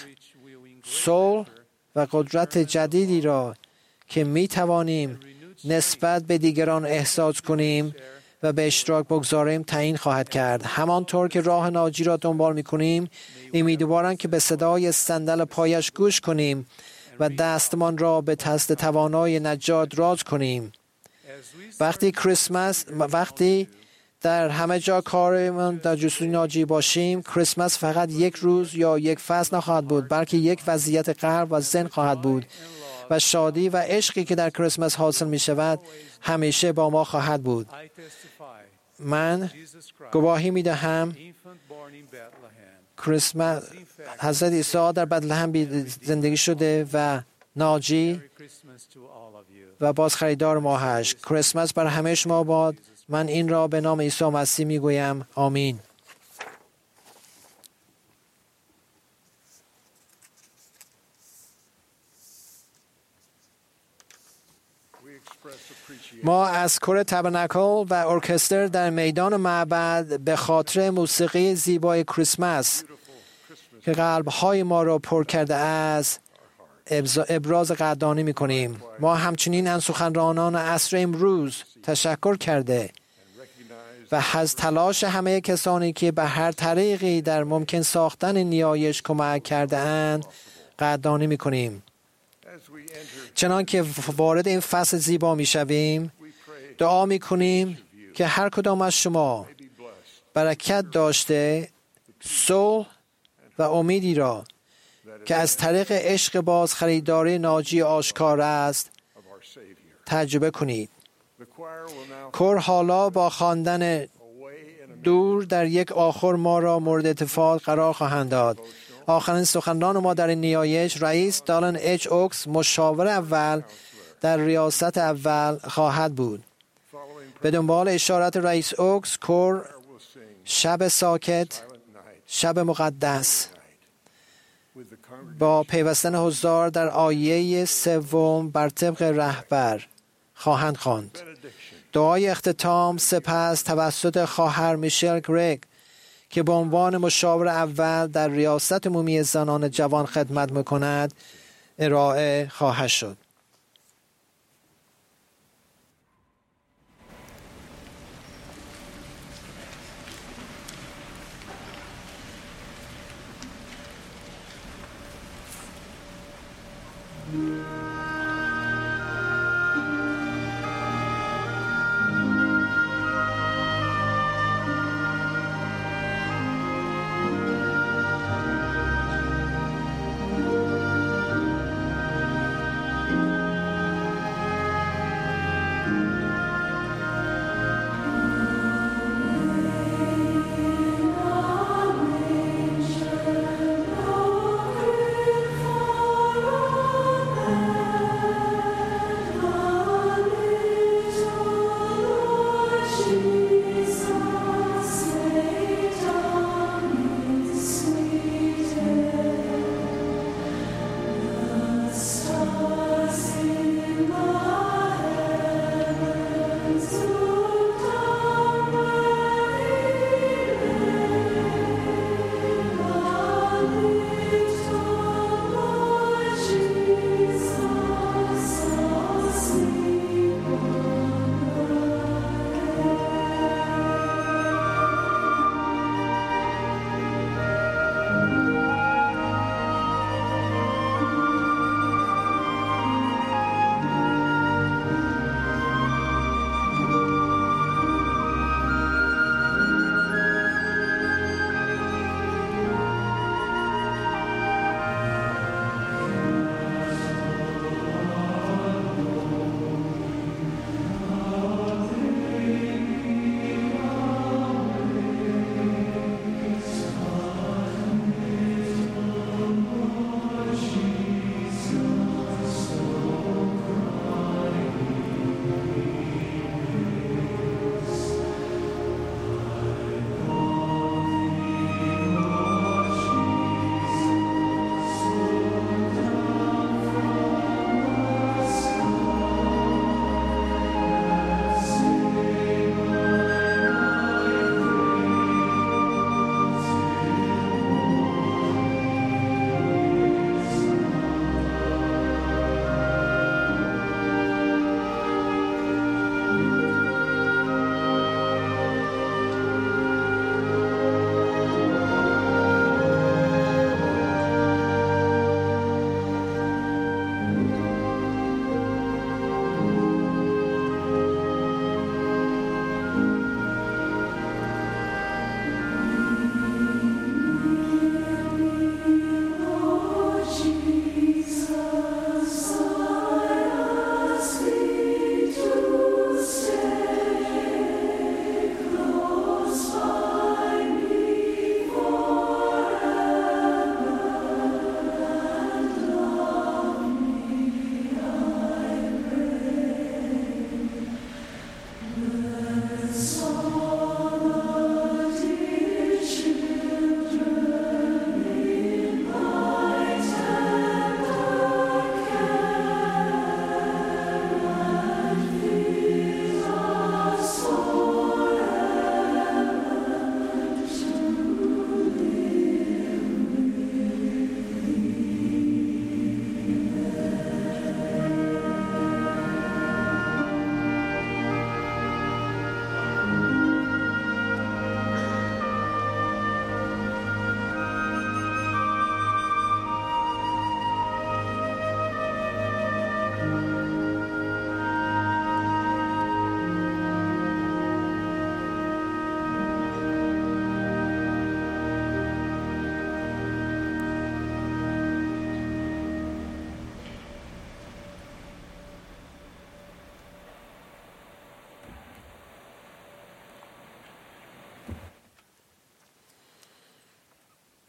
صلح و قدرت جدیدی را که می توانیم نسبت به دیگران احساس کنیم و به اشتراک بگذاریم تعیین خواهد کرد. همانطور که راه ناجی را دنبال می‌کنیم، امیدوارم که به صدای صندل پایش گوش کنیم و دستمان را به دست توانای نجات راز کنیم. وقتی در همه جا کارمان در جستجوی ناجی باشیم، کریسمس فقط یک روز یا یک فصل نخواهد بود، بلکه یک وضعیت قلب و ذهن خواهد بود و شادی و عشقی که در کریسمس حاصل می شود همیشه با ما خواهد بود. من گواهی می دهم کریسمس حضرت عیسی در بتلهم زندگی شده و ناجی و باز خریدار ما هست. کریسمس بر همه شما باد. من این را به نام عیسی مسیح می گویم. آمین. ما از کور تابرناکل و ارکستر در میدان معبد به خاطر موسیقی زیبای کریسمس که قلب‌های ما را پر کرده است ابراز قدردانی می‌کنیم. ما همچنین از سخنرانان عصر امروز تشکر کرده و از تلاش همه کسانی که به هر طریقی در ممکن ساختن نیایش کمک کرده اند قدردانی می‌کنیم. چنان که وارد این فصل زیبا می‌شویم، دعا می‌کنیم که هر کدام از شما برکت داشته صلح و امیدی را که از طریق عشق باز خریداری ناجی آشکار است تجربه کنید. کور حالا با خواندن دور در یک آخر ما را مورد اتفاق قرار خواهند داد. آخرین سخنران ما در این نیایش رئیس دالن اچ اوکس مشاور اول در ریاست اول خواهد بود. به دنبال اشارت رئیس اوکس کور شب ساکت، شب مقدس با پیوستن حضار در آیه سوم بر طبق رهبر خواهند خواند. دعای اختتام سپس توسط خواهر میشل گرگ که به عنوان مشاور اول در ریاست عمومی زنان جوان خدمت می‌کند ارائه خواهد شد.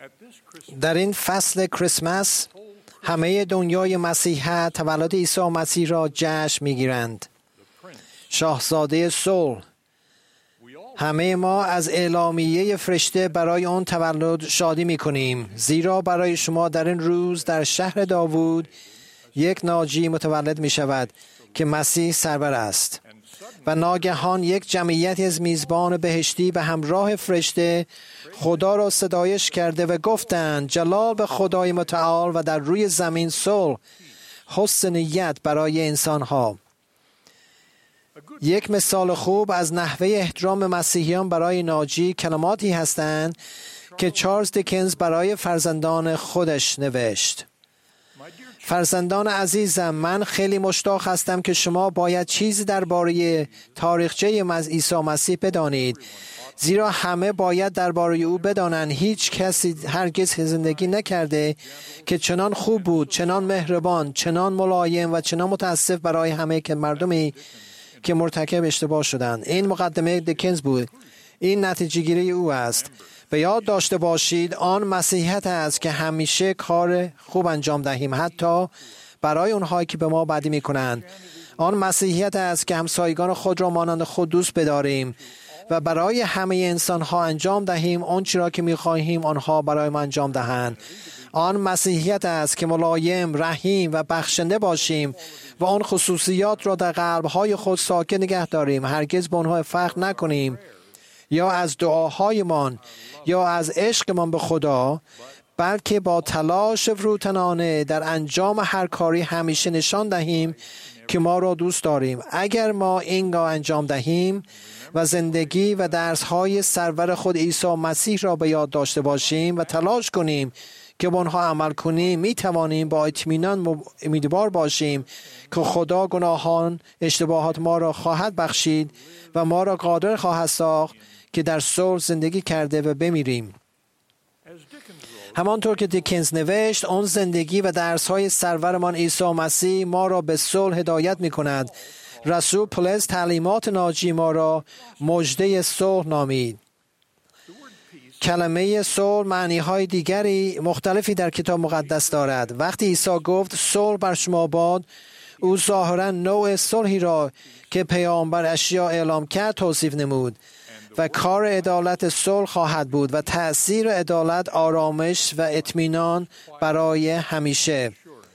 در این فصل کریسمس همه دنیای مسیحیت تولد عیسی مسیح را جشن می‌گیرند. شاهزاده صلح. همه ما از اعلامیه فرشته برای آن تولد شادی می‌کنیم، زیرا برای شما در این روز در شهر داوود یک ناجی متولد می‌شود که مسیح سرور است. و ناگهان یک جمعیتی از میزبان بهشتی به همراه فرشته خدا را ستایش کرده و گفتند جلال به خدای متعال و در روی زمین صلح، حسن نیت برای انسانها. یک مثال خوب از نحوه احترام مسیحیان برای ناجی کلماتی هستند که چارلز دیکنز برای فرزندان خودش نوشت. فرزندان عزیزم، من خیلی مشتاق هستم که شما باید چیزی درباره تاریخچه عیسی مسیح بدانید، زیرا همه باید درباره او بدانند هیچ کسی هرگز زندگی نکرده که چنان خوب بود، چنان مهربان، چنان ملایم و چنان متاسف برای همه که مردمی که مرتکب اشتباه شدند. این مقدمه دیکنز بود. این نتیجه گیری او است. به یاد داشته باشید آن مسیحیت است که همیشه کار خوب انجام دهیم، حتی برای اونهایی که به ما بدی میکنند. آن مسیحیت است که همسایگان خود را مانند خود دوست بداریم و برای همه انسان ها انجام دهیم آنچه را که میخواهیم آنها برای ما انجام دهند. آن مسیحیت است که ملایم، رحیم و بخشنده باشیم و آن خصوصیات را در قلب‌های خود ساکن نگه داریم. هرگز به آنها فخر نکنیم یا از دعاهایمان یا از عشقمان به خدا، بلکه با تلاش فروتنانه در انجام هر کاری همیشه نشان دهیم که ما را دوست داریم. اگر ما این را انجام دهیم و زندگی و درس‌های سرور خود عیسی مسیح را به یاد داشته باشیم و تلاش کنیم که به آنها عمل کنیم، می توانیم با اطمینان امیدوار باشیم که خدا گناهان اشتباهات ما را خواهد بخشید و ما را قادر خواهد ساخت که در صلح زندگی کرده و بمیریم. همانطور که دیکنز نوشت، آن زندگی و درس‌های سرورمان عیسی مسیح ما را به صلح هدایت می‌کند. رسول پولس تعلیمات ناجی ما را مژده صلح نامید. کلمه صلح معنی‌های دیگری مختلفی در کتاب مقدس دارد. وقتی عیسی گفت صلح بر شما باد، او ظاهراً نوع صلحی را که پیامبر اشعیا اعلام کرد توصیف نمود و کار عدالت صلح خواهد بود و تأثیر عدالت آرامش و اطمینان برای همیشه.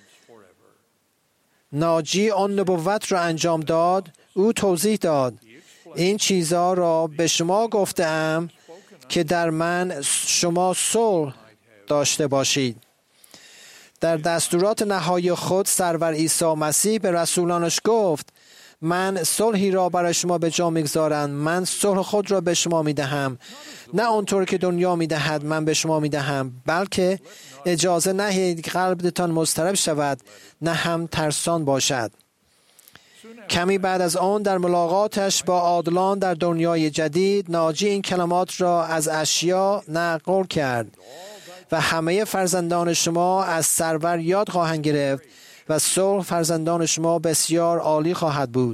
ناجی آن نبوت را انجام داد. او توضیح داد این چیزها را به شما گفتم که در من شما صلح داشته باشید. در دستورات نهایی خود سرور عیسی مسیح به رسولانش گفت من صلحی را برای شما به جا می‌گذارم، من صلح خود را به شما می‌دهم، نه آنطور که دنیا می‌دهد من به شما می‌دهم، بلکه اجازه نهید قلبتان مضطرب شود، نه هم ترسان باشد. کمی بعد از آن در ملاقاتش با عادلان در دنیای جدید، ناجی این کلمات را از اشعیا نقل کرد و همه فرزندان شما از سرور یاد خواهند گرفت و صلح فرزندان شما بسیار عالی خواهد بود.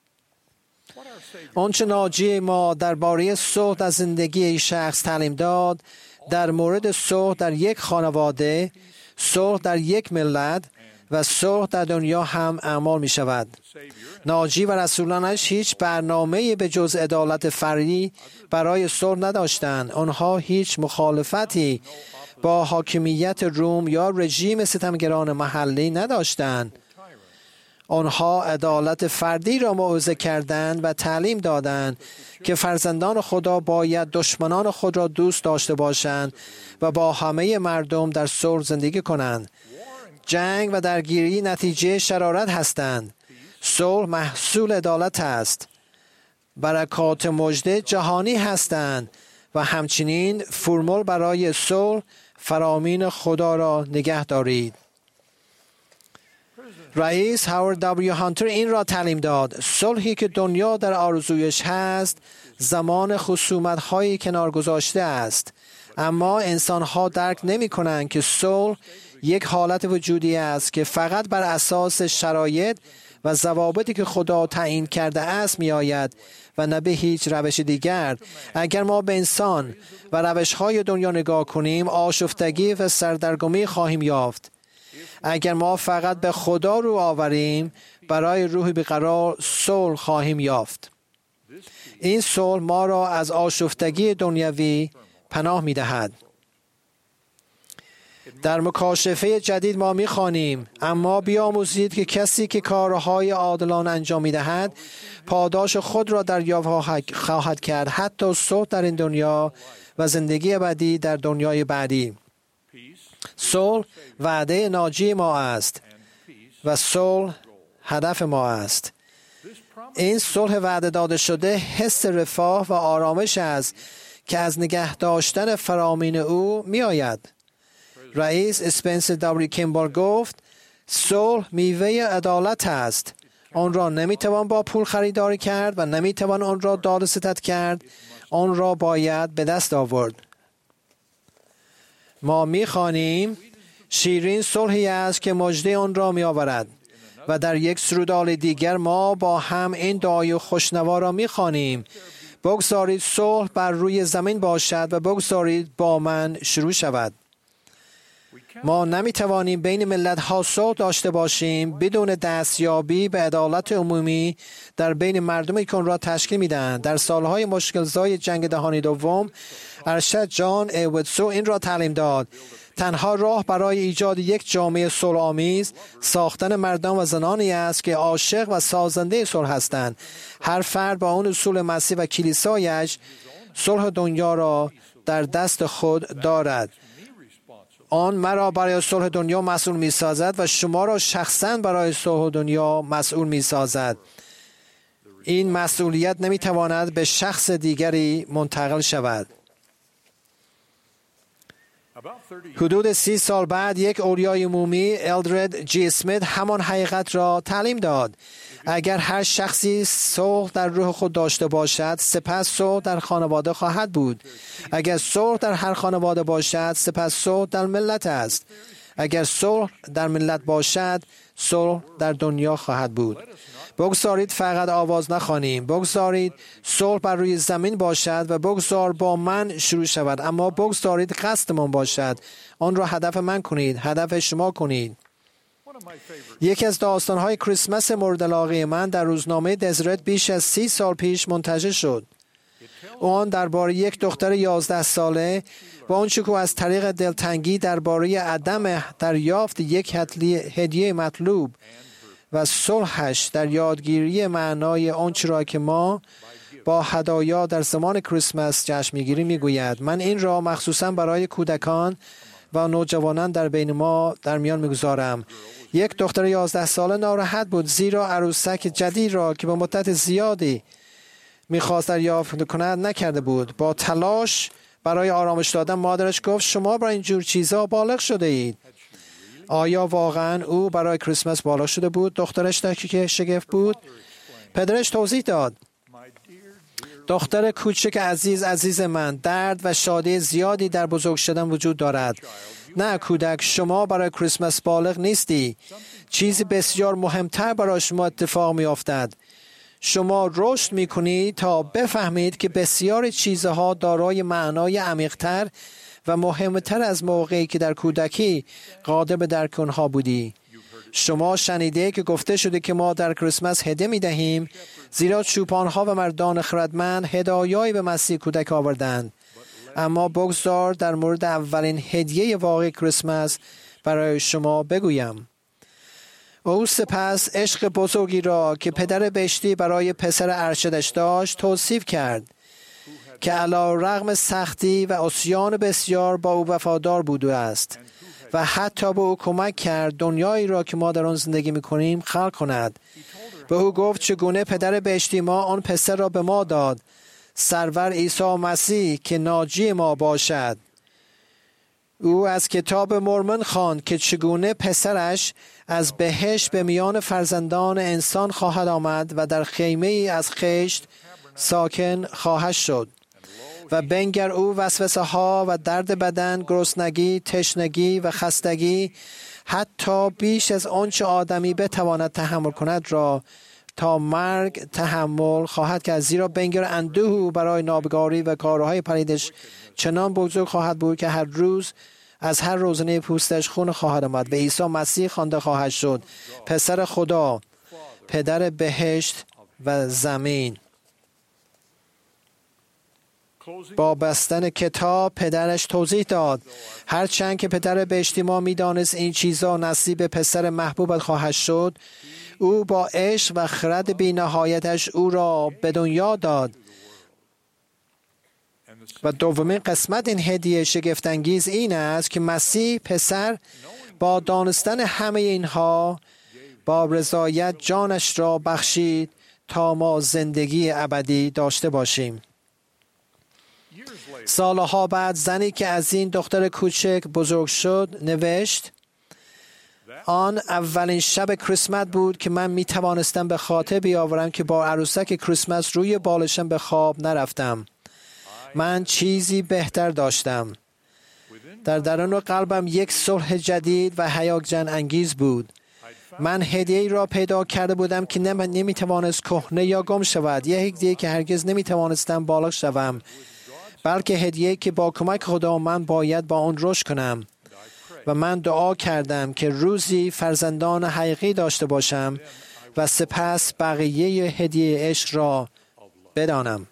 آنچه ناجی ما درباره صلح در زندگی شخص تعلیم داد، در مورد صلح در یک خانواده، صلح در یک ملت و صلح در دنیا هم اعمال می شود. ناجی و رسولانش هیچ برنامه‌ای به جز عدالت فردی برای صلح نداشتند. آنها هیچ مخالفتی با حاکمیت روم یا رژیم ستمگران محلی نداشتند. آنها عدالت فردی را موعظه کردند و تعلیم دادند که فرزندان خدا باید دشمنان خود را دوست داشته باشند و با همه مردم در صلح زندگی کنند. جنگ و درگیری نتیجه شرارت هستند. صلح محصول عدالت است. برکات مژده جهانی هستند و همچنین فرمول برای صلح فرامین خدا را نگه دارید. رئیس هاورد دبلیو هانتر این را تعلیم داد: صلحی که دنیا در آرزویش هست زمان خصومت‌های کنار گذاشته است، اما انسان‌ها درک نمی‌کنند که صلح یک حالت وجودی است که فقط بر اساس شرایط و ضوابطی که خدا تعیین کرده است می آید و نه به هیچ روش دیگر. اگر ما به انسان و روش‌های دنیا نگاه کنیم، آشفتگی و سردرگمی خواهیم یافت. اگر ما فقط به خدا رو آوریم، برای روح بیقرار صلح خواهیم یافت. این صلح ما را از آشفتگی دنیوی پناه می دهد. در مکاشفه جدید ما می خوانیم: اما بیاموزید که کسی که کارهای عادلانه انجام می دهد پاداش خود را دریافت خواهد کرد، حتی صلح در این دنیا و زندگی ابدی در دنیای بعدی. صلح وعده ناجی ما است و صلح هدف ما است. این صلح وعده داده شده حس رفاه و آرامش است که از نگه داشتن فرامین او می آید. رئیس اسپنسر دبلیو کیمبال گفت: صلح میوه عدالت است. آن را نمیتوان با پول خریداری کرد و نمیتوان آن را داد و ستد کرد. آن را باید به دست آورد. ما میخوانیم: شیرین صلحی است که مژده آن را میآورد. و در یک سرودال دیگر ما با هم این دعای خوشنوا را میخوانیم: بگذارید صلح بر روی زمین باشد و بگذارید با من شروع شود. ما نمیتوانیم بین ملت‌ها صلح داشته باشیم بدون دستیابی به عدالت عمومی در بین مردمی که آن را تشکیل میدهند. در سالهای مشکل‌زای جنگ جهانی دوم، ارشد جان ایودسو این را تعلیم داد: تنها راه برای ایجاد یک جامعه صلح‌آمیز ساختن مردان و زنانی است که عاشق و سازنده صلح هستند. هر فرد با اون اصول مسیح و کلیسایش صلح دنیا را در دست خود دارد. آن مرا برای صلح دنیا مسئول می سازد و شما را شخصاً برای صلح دنیا مسئول می سازد. این مسئولیت نمی تواند به شخص دیگری منتقل شود. حدود 30 سال بعد یک اولیای عمومی الدرد جی اسمیت همان حقیقت را تعلیم داد: اگر هر شخصی صلح در روح خود داشته باشد، سپس صلح در خانواده خواهد بود. اگر صلح در هر خانواده باشد، سپس صلح در ملت است. اگر صلح در ملت باشد، صلح در دنیا خواهد بود. بگذارید فقط آواز نخوانیم. بگذارید صلح بر روی زمین باشد و بگذار با من شروع شود. اما بگذارید قصدمان باشد. آن را هدف من کنید. هدف شما کنید. یکی از داستان‌های کریسمس مورد علاقه من در روزنامه دزرت بیش از 30 سال پیش منتشر شد. آن درباره یک دختر 11 ساله و آنچه که از طریق دلتنگی درباره عدم دریافت یک هدیه مطلوب و صلحش در یادگیری معنای آنچه را که ما با هدایا در زمان کریسمس جشن می‌گیریم میگوید: من این را مخصوصاً برای کودکان و نوجوانان در بین ما در میان میگذارم. یک دختر 11 ساله ناراحت بود زیرا عروسک جدید را که به مدت زیادی میخواست دریافت کند نکرده بود. با تلاش برای آرامش دادن مادرش گفت: شما برای این جور چیزا بالغ شده اید. آیا واقعا او برای کریسمس بالغ شده بود؟ دخترش در که شگفت بود. پدرش توضیح داد: دختر کوچک عزیز من، درد و شادی زیادی در بزرگ شدن وجود دارد. نه کودک، شما برای کریسمس بالغ نیستی. چیزی بسیار مهمتر برای شما اتفاق می افتد. شما رشد می کنید تا بفهمید که بسیاری چیزها دارای معنای عمیق‌تر و مهمتر از موقعی که در کودکی قادر به درک آنها بودی. شما شنیده که گفته شده که ما در کریسمس هدیه می دهیم زیرا چوپانها و مردان خردمند هدایایی به مسیح کودک آوردند. اما بگذار در مورد اولین هدیه واقعی کریسمس برای شما بگویم. او سپس عشق بزرگی را که پدر بهشتی برای پسر ارشدش داشت توصیف کرد که علی رغم سختی و عصیان بسیار با او وفادار بوده است و حتی به او کمک کرد دنیایی را که ما در آن زندگی می‌کنیم خلق کند. به او گفت چگونه پدر بهشتی ما آن پسر را به ما داد، سرور عیسی مسیح که ناجی ما باشد. او از کتاب مورمن خواند که چگونه پسرش از بهشت به میان فرزندان انسان خواهد آمد و در خیمه ای از خشت ساکن خواهد شد. و بنگر او وسوسه ها و درد بدن، گرسنگی، تشنگی و خستگی حتی بیش از آنچه آدمی بتواند تحمل کند را تا مرگ تحمل خواهد کرد، زیرا بنگر اندوه او برای نابکاری و کارهای پلیدش چنان بزرگ خواهد بود که هر روز از هر روزنه پوستش خون خواهد آمد و عیسی مسیح خوانده خواهد شد پسر خدا، پدر بهشت و زمین. با بستن کتاب پدرش توضیح داد هرچند که پدر بهشتی ما می‌دانست این چیزا نصیب پسر محبوبت خواهد شد، او با عشق و خرد بی نهایتش او را به دنیا داد. و دومین قسمت این هدیه شگفت‌انگیز این است که مسیح پسر با دانستن همه اینها با رضایت جانش را بخشید تا ما زندگی ابدی داشته باشیم. سالها بعد زنی که از این دختر کوچک بزرگ شد نوشت: آن اولین شب کریسمس بود که من می توانستم به خاطر بیاورم که با عروسک کریسمس روی بالشم به خواب نرفتم. من چیزی بهتر داشتم. در درون قلبم یک صلح جدید و هیجان انگیز بود. من هدیه‌ای را پیدا کرده بودم که نمی توانست کهنه یا گم شود، یک هدیه که هرگز نمی توانستم بالغ شوم، بلکه هدیه‌ای که با کمک خدا من باید با آن رشد کنم. و من دعا کردم که روزی فرزندان حقیقی داشته باشم و سپس بقیه هدیه عشق را بدانم.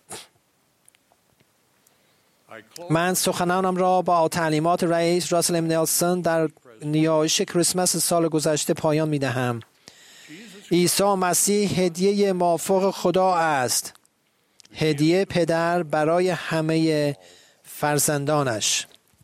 من سخنانم را با تعلیمات رئیس راسل ام نلسون در نیایش کریسمس سال گذشته پایان می دهم. عیسی مسیح هدیه مافوق خدا است، هدیه پدر برای همه فرزندانش.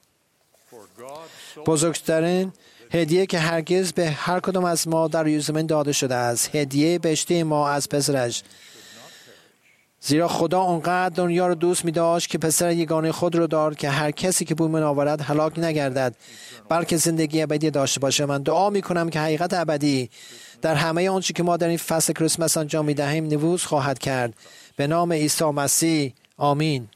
بزرگترین هدیه که هرگز به هر کدام از ما در روی زمین داده شده است، هدیه بهشتی ما از پسرش. زیرا خدا آنقدر دنیا را دوست می داشت که پسر یگانه خود را داد که هر کسی که به ایمان آورد هلاک نگردد بلکه زندگی ابدی داشته باشه. من دعا می کنم که حقیقت ابدی در همه آنچه که ما در این فصل کریسمس انجام می دهیم نفوذ خواهد کرد. به نام عیسی مسیح، آمین.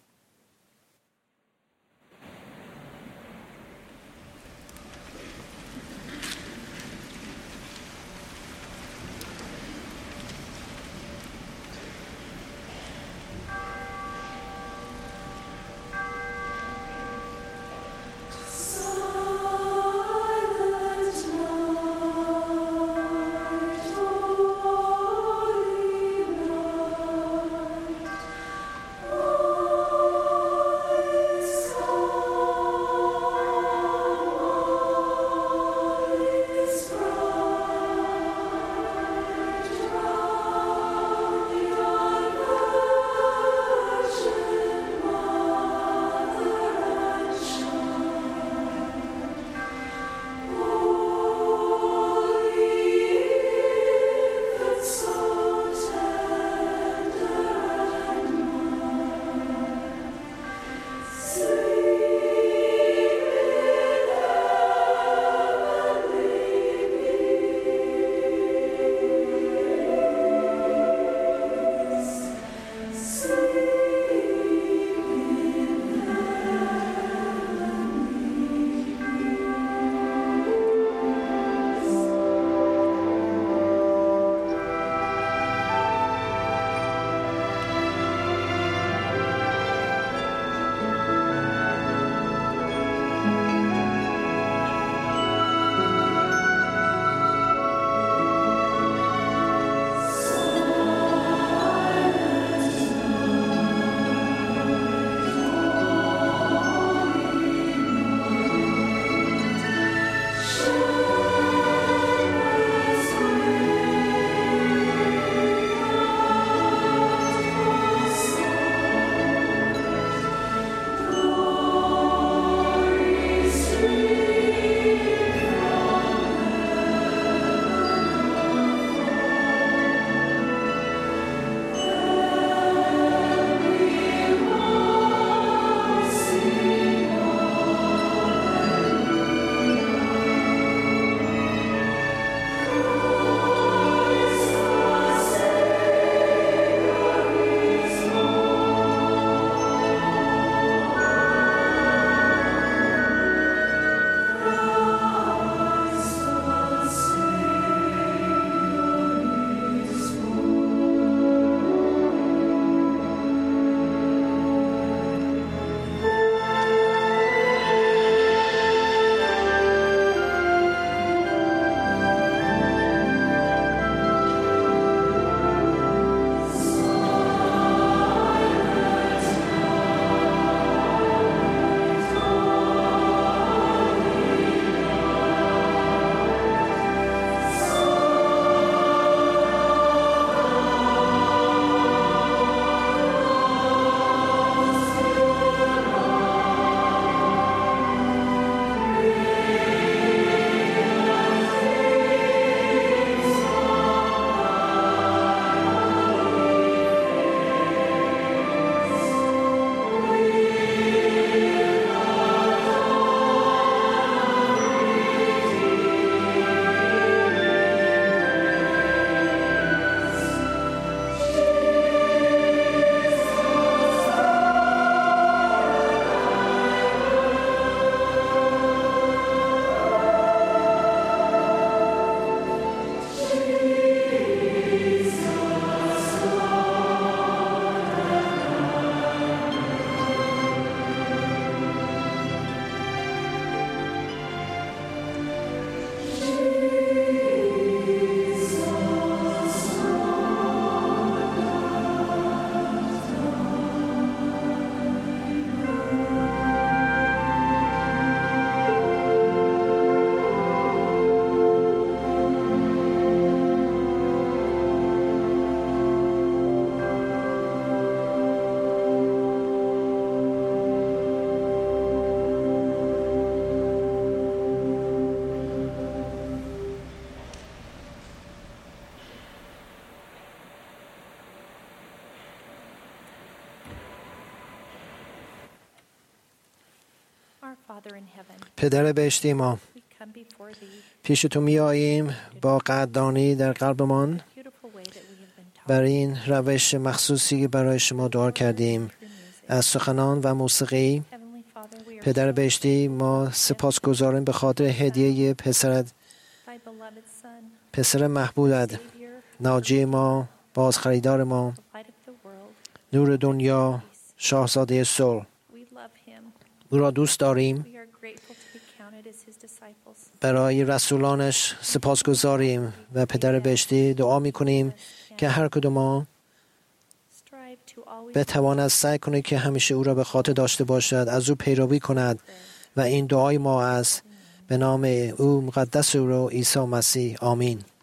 Oh پدر بهشتی ما، پیش تو می آییم با قدردانی در قلبمان بر این روش مخصوصی برای شما دعا کردیم از سخنان و موسیقی. پدر بهشتی، ما سپاسگزاریم به خاطر هدیه پسر محبوبت، ناجی ما، بازخریدار ما، نور دنیا، شاهزاده صلح. او را دوست داریم. برای رسولانش سپاسگزاریم و پدر بهشتی دعا می‌کنیم که هر کدوم ما بتواند سعی کنید که همیشه او را به خاطر داشته باشد، از او پیروی کند و این دعای ما است به نام او مقدس او را عیسی مسیح. آمین.